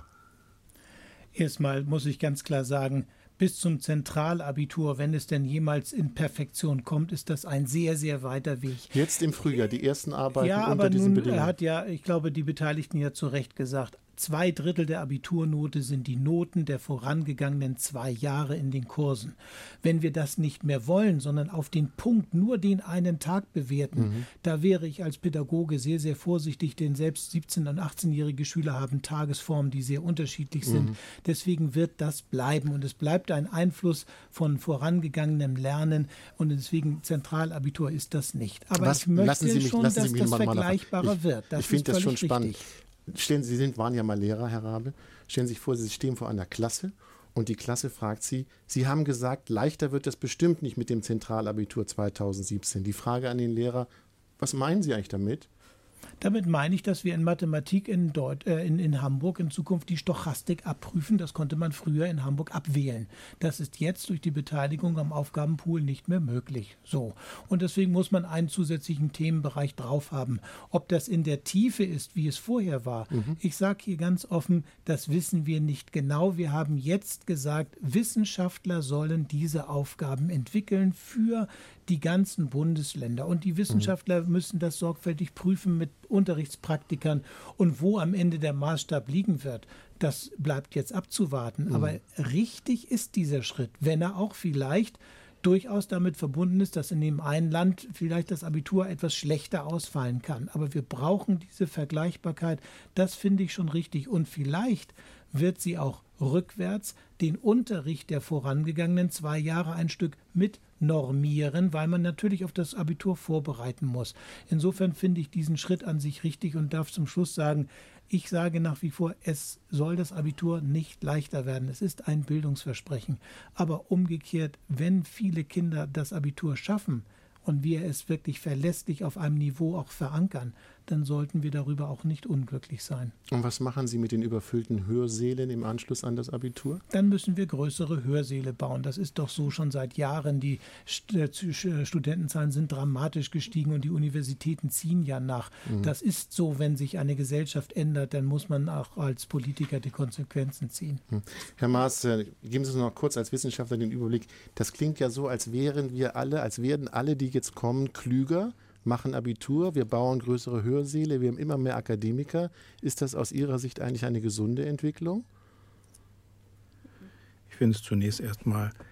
Erstmal muss ich ganz klar sagen, bis zum Zentralabitur, wenn es denn jemals in Perfektion kommt, ist das ein sehr, sehr weiter Weg. Jetzt im Frühjahr, die ersten Arbeiten ja, unter diesen nun, Bedingungen. Er hat ja, ich glaube, die Beteiligten ja zu Recht gesagt, zwei Drittel der Abiturnote sind die Noten der vorangegangenen zwei Jahre in den Kursen. Wenn wir das nicht mehr wollen, sondern auf den Punkt nur den einen Tag bewerten, mhm. da wäre ich als Pädagoge sehr, sehr vorsichtig, denn selbst siebzehn- und achtzehnjährige Schüler haben Tagesformen, die sehr unterschiedlich sind. Mhm. Deswegen wird das bleiben und es bleibt ein Einfluss von vorangegangenem Lernen und deswegen Zentralabitur ist das nicht. Aber Was, ich möchte mich, schon, dass das vergleichbarer ich, wird. Das ich finde das schon richtig. spannend. Stellen Sie, Sie sind, waren ja mal Lehrer, Herr Rabe. Stellen Sie sich vor, Sie stehen vor einer Klasse und die Klasse fragt Sie, Sie haben gesagt, leichter wird das bestimmt nicht mit dem Zentralabitur zweitausendsiebzehn. Die Frage an den Lehrer, was meinen Sie eigentlich damit? Damit meine ich, dass wir in Mathematik in, Deut- äh, in, in Hamburg in Zukunft die Stochastik abprüfen. Das konnte man früher in Hamburg abwählen. Das ist jetzt durch die Beteiligung am Aufgabenpool nicht mehr möglich. So. Und deswegen muss man einen zusätzlichen Themenbereich drauf haben. Ob das in der Tiefe ist, wie es vorher war. Mhm. Ich sage hier ganz offen, das wissen wir nicht genau. Wir haben jetzt gesagt, Wissenschaftler sollen diese Aufgaben entwickeln für die ganzen Bundesländer. Und die Wissenschaftler mhm. müssen das sorgfältig prüfen mit Unterrichtspraktikern. Und wo am Ende der Maßstab liegen wird, das bleibt jetzt abzuwarten. Mhm. Aber richtig ist dieser Schritt, wenn er auch vielleicht durchaus damit verbunden ist, dass in dem einen Land vielleicht das Abitur etwas schlechter ausfallen kann. Aber wir brauchen diese Vergleichbarkeit. Das finde ich schon richtig. Und vielleicht wird sie auch rückwärts den Unterricht der vorangegangenen zwei Jahre ein Stück mit normieren, weil man natürlich auf das Abitur vorbereiten muss. Insofern finde ich diesen Schritt an sich richtig und darf zum Schluss sagen, ich sage nach wie vor, es soll das Abitur nicht leichter werden. Es ist ein Bildungsversprechen. Aber umgekehrt, wenn viele Kinder das Abitur schaffen und wir es wirklich verlässlich auf einem Niveau auch verankern, dann sollten wir darüber auch nicht unglücklich sein. Und was machen Sie mit den überfüllten Hörsälen im Anschluss an das Abitur? Dann müssen wir größere Hörsäle bauen. Das ist doch so schon seit Jahren. Die Studentenzahlen sind dramatisch gestiegen und die Universitäten ziehen ja nach. Mhm. Das ist so, wenn sich eine Gesellschaft ändert, dann muss man auch als Politiker die Konsequenzen ziehen. Mhm. Herr Maas, geben Sie uns noch kurz als Wissenschaftler den Überblick. Das klingt ja so, als wären wir alle, als werden alle, die jetzt kommen, klüger, machen Abitur, wir bauen größere Hörsäle, wir haben immer mehr Akademiker. Ist das aus Ihrer Sicht eigentlich eine gesunde Entwicklung? Ich finde es zunächst erstmal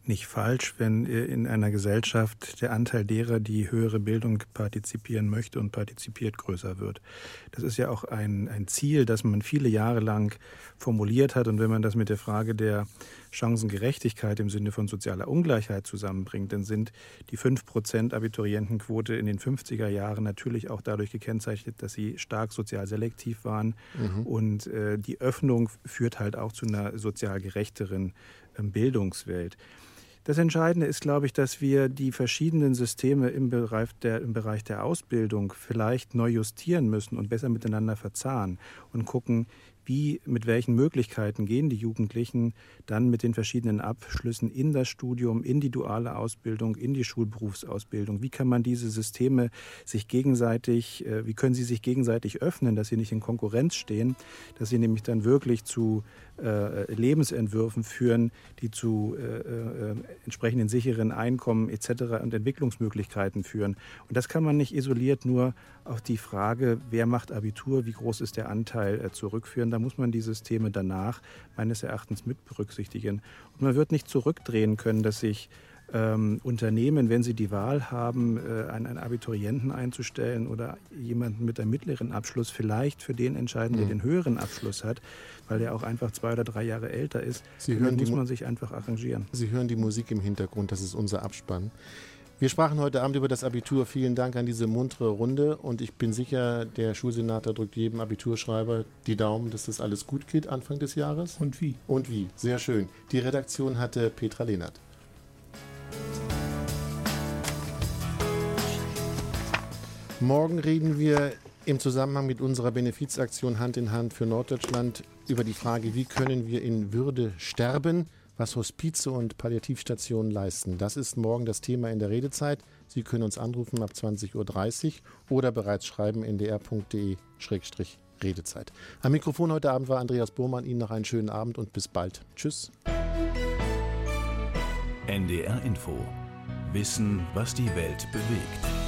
nicht falsch, wenn in einer Gesellschaft der Anteil derer, die höhere Bildung partizipieren möchte und partizipiert, größer wird. Das ist ja auch ein, ein Ziel, das man viele Jahre lang formuliert hat. Und wenn man das mit der Frage der Chancengerechtigkeit im Sinne von sozialer Ungleichheit zusammenbringt, dann sind die fünf Prozent Abiturientenquote in den fünfziger Jahren natürlich auch dadurch gekennzeichnet, dass sie stark sozial selektiv waren. Mhm. Und äh, die Öffnung führt halt auch zu einer sozial gerechteren äh, Bildungswelt. Das Entscheidende ist, glaube ich, dass wir die verschiedenen Systeme im Bereich der, im Bereich der Ausbildung vielleicht neu justieren müssen und besser miteinander verzahnen und gucken, wie, mit welchen Möglichkeiten gehen die Jugendlichen dann mit den verschiedenen Abschlüssen in das Studium, in die duale Ausbildung, in die Schulberufsausbildung. Wie kann man diese Systeme sich gegenseitig, äh, wie können sie sich gegenseitig öffnen, dass sie nicht in Konkurrenz stehen, dass sie nämlich dann wirklich zu äh, Lebensentwürfen führen, die zu äh, äh, entsprechenden sicheren Einkommen et cetera und Entwicklungsmöglichkeiten führen. Und das kann man nicht isoliert nur auf die Frage, wer macht Abitur, wie groß ist der Anteil, äh, zurückführen. Da muss man die Systeme danach meines Erachtens mit berücksichtigen. Und man wird nicht zurückdrehen können, dass sich ähm, Unternehmen, wenn sie die Wahl haben, äh, einen, einen Abiturienten einzustellen oder jemanden mit einem mittleren Abschluss, vielleicht für den entscheiden, der mhm. den höheren Abschluss hat, weil der auch einfach zwei oder drei Jahre älter ist. Sie hören, muss man sich einfach arrangieren. Sie hören die Musik im Hintergrund, das ist unser Abspann. Wir sprachen heute Abend über das Abitur. Vielen Dank an diese muntere Runde. Und ich bin sicher, der Schulsenator drückt jedem Abiturschreiber die Daumen, dass das alles gut geht Anfang des Jahres. Und wie? Und wie. Sehr schön. Die Redaktion hatte Petra Lehnert. Morgen reden wir im Zusammenhang mit unserer Benefizaktion Hand in Hand für Norddeutschland über die Frage, wie können wir in Würde sterben, was Hospize und Palliativstationen leisten. Das ist morgen das Thema in der Redezeit. Sie können uns anrufen ab zwanzig Uhr dreißig oder bereits schreiben n d r punkt d e Schrägstrich Redezeit. Am Mikrofon heute Abend war Andreas Burmann. Ihnen noch einen schönen Abend und bis bald. Tschüss. N D R Info. Wissen, was die Welt bewegt.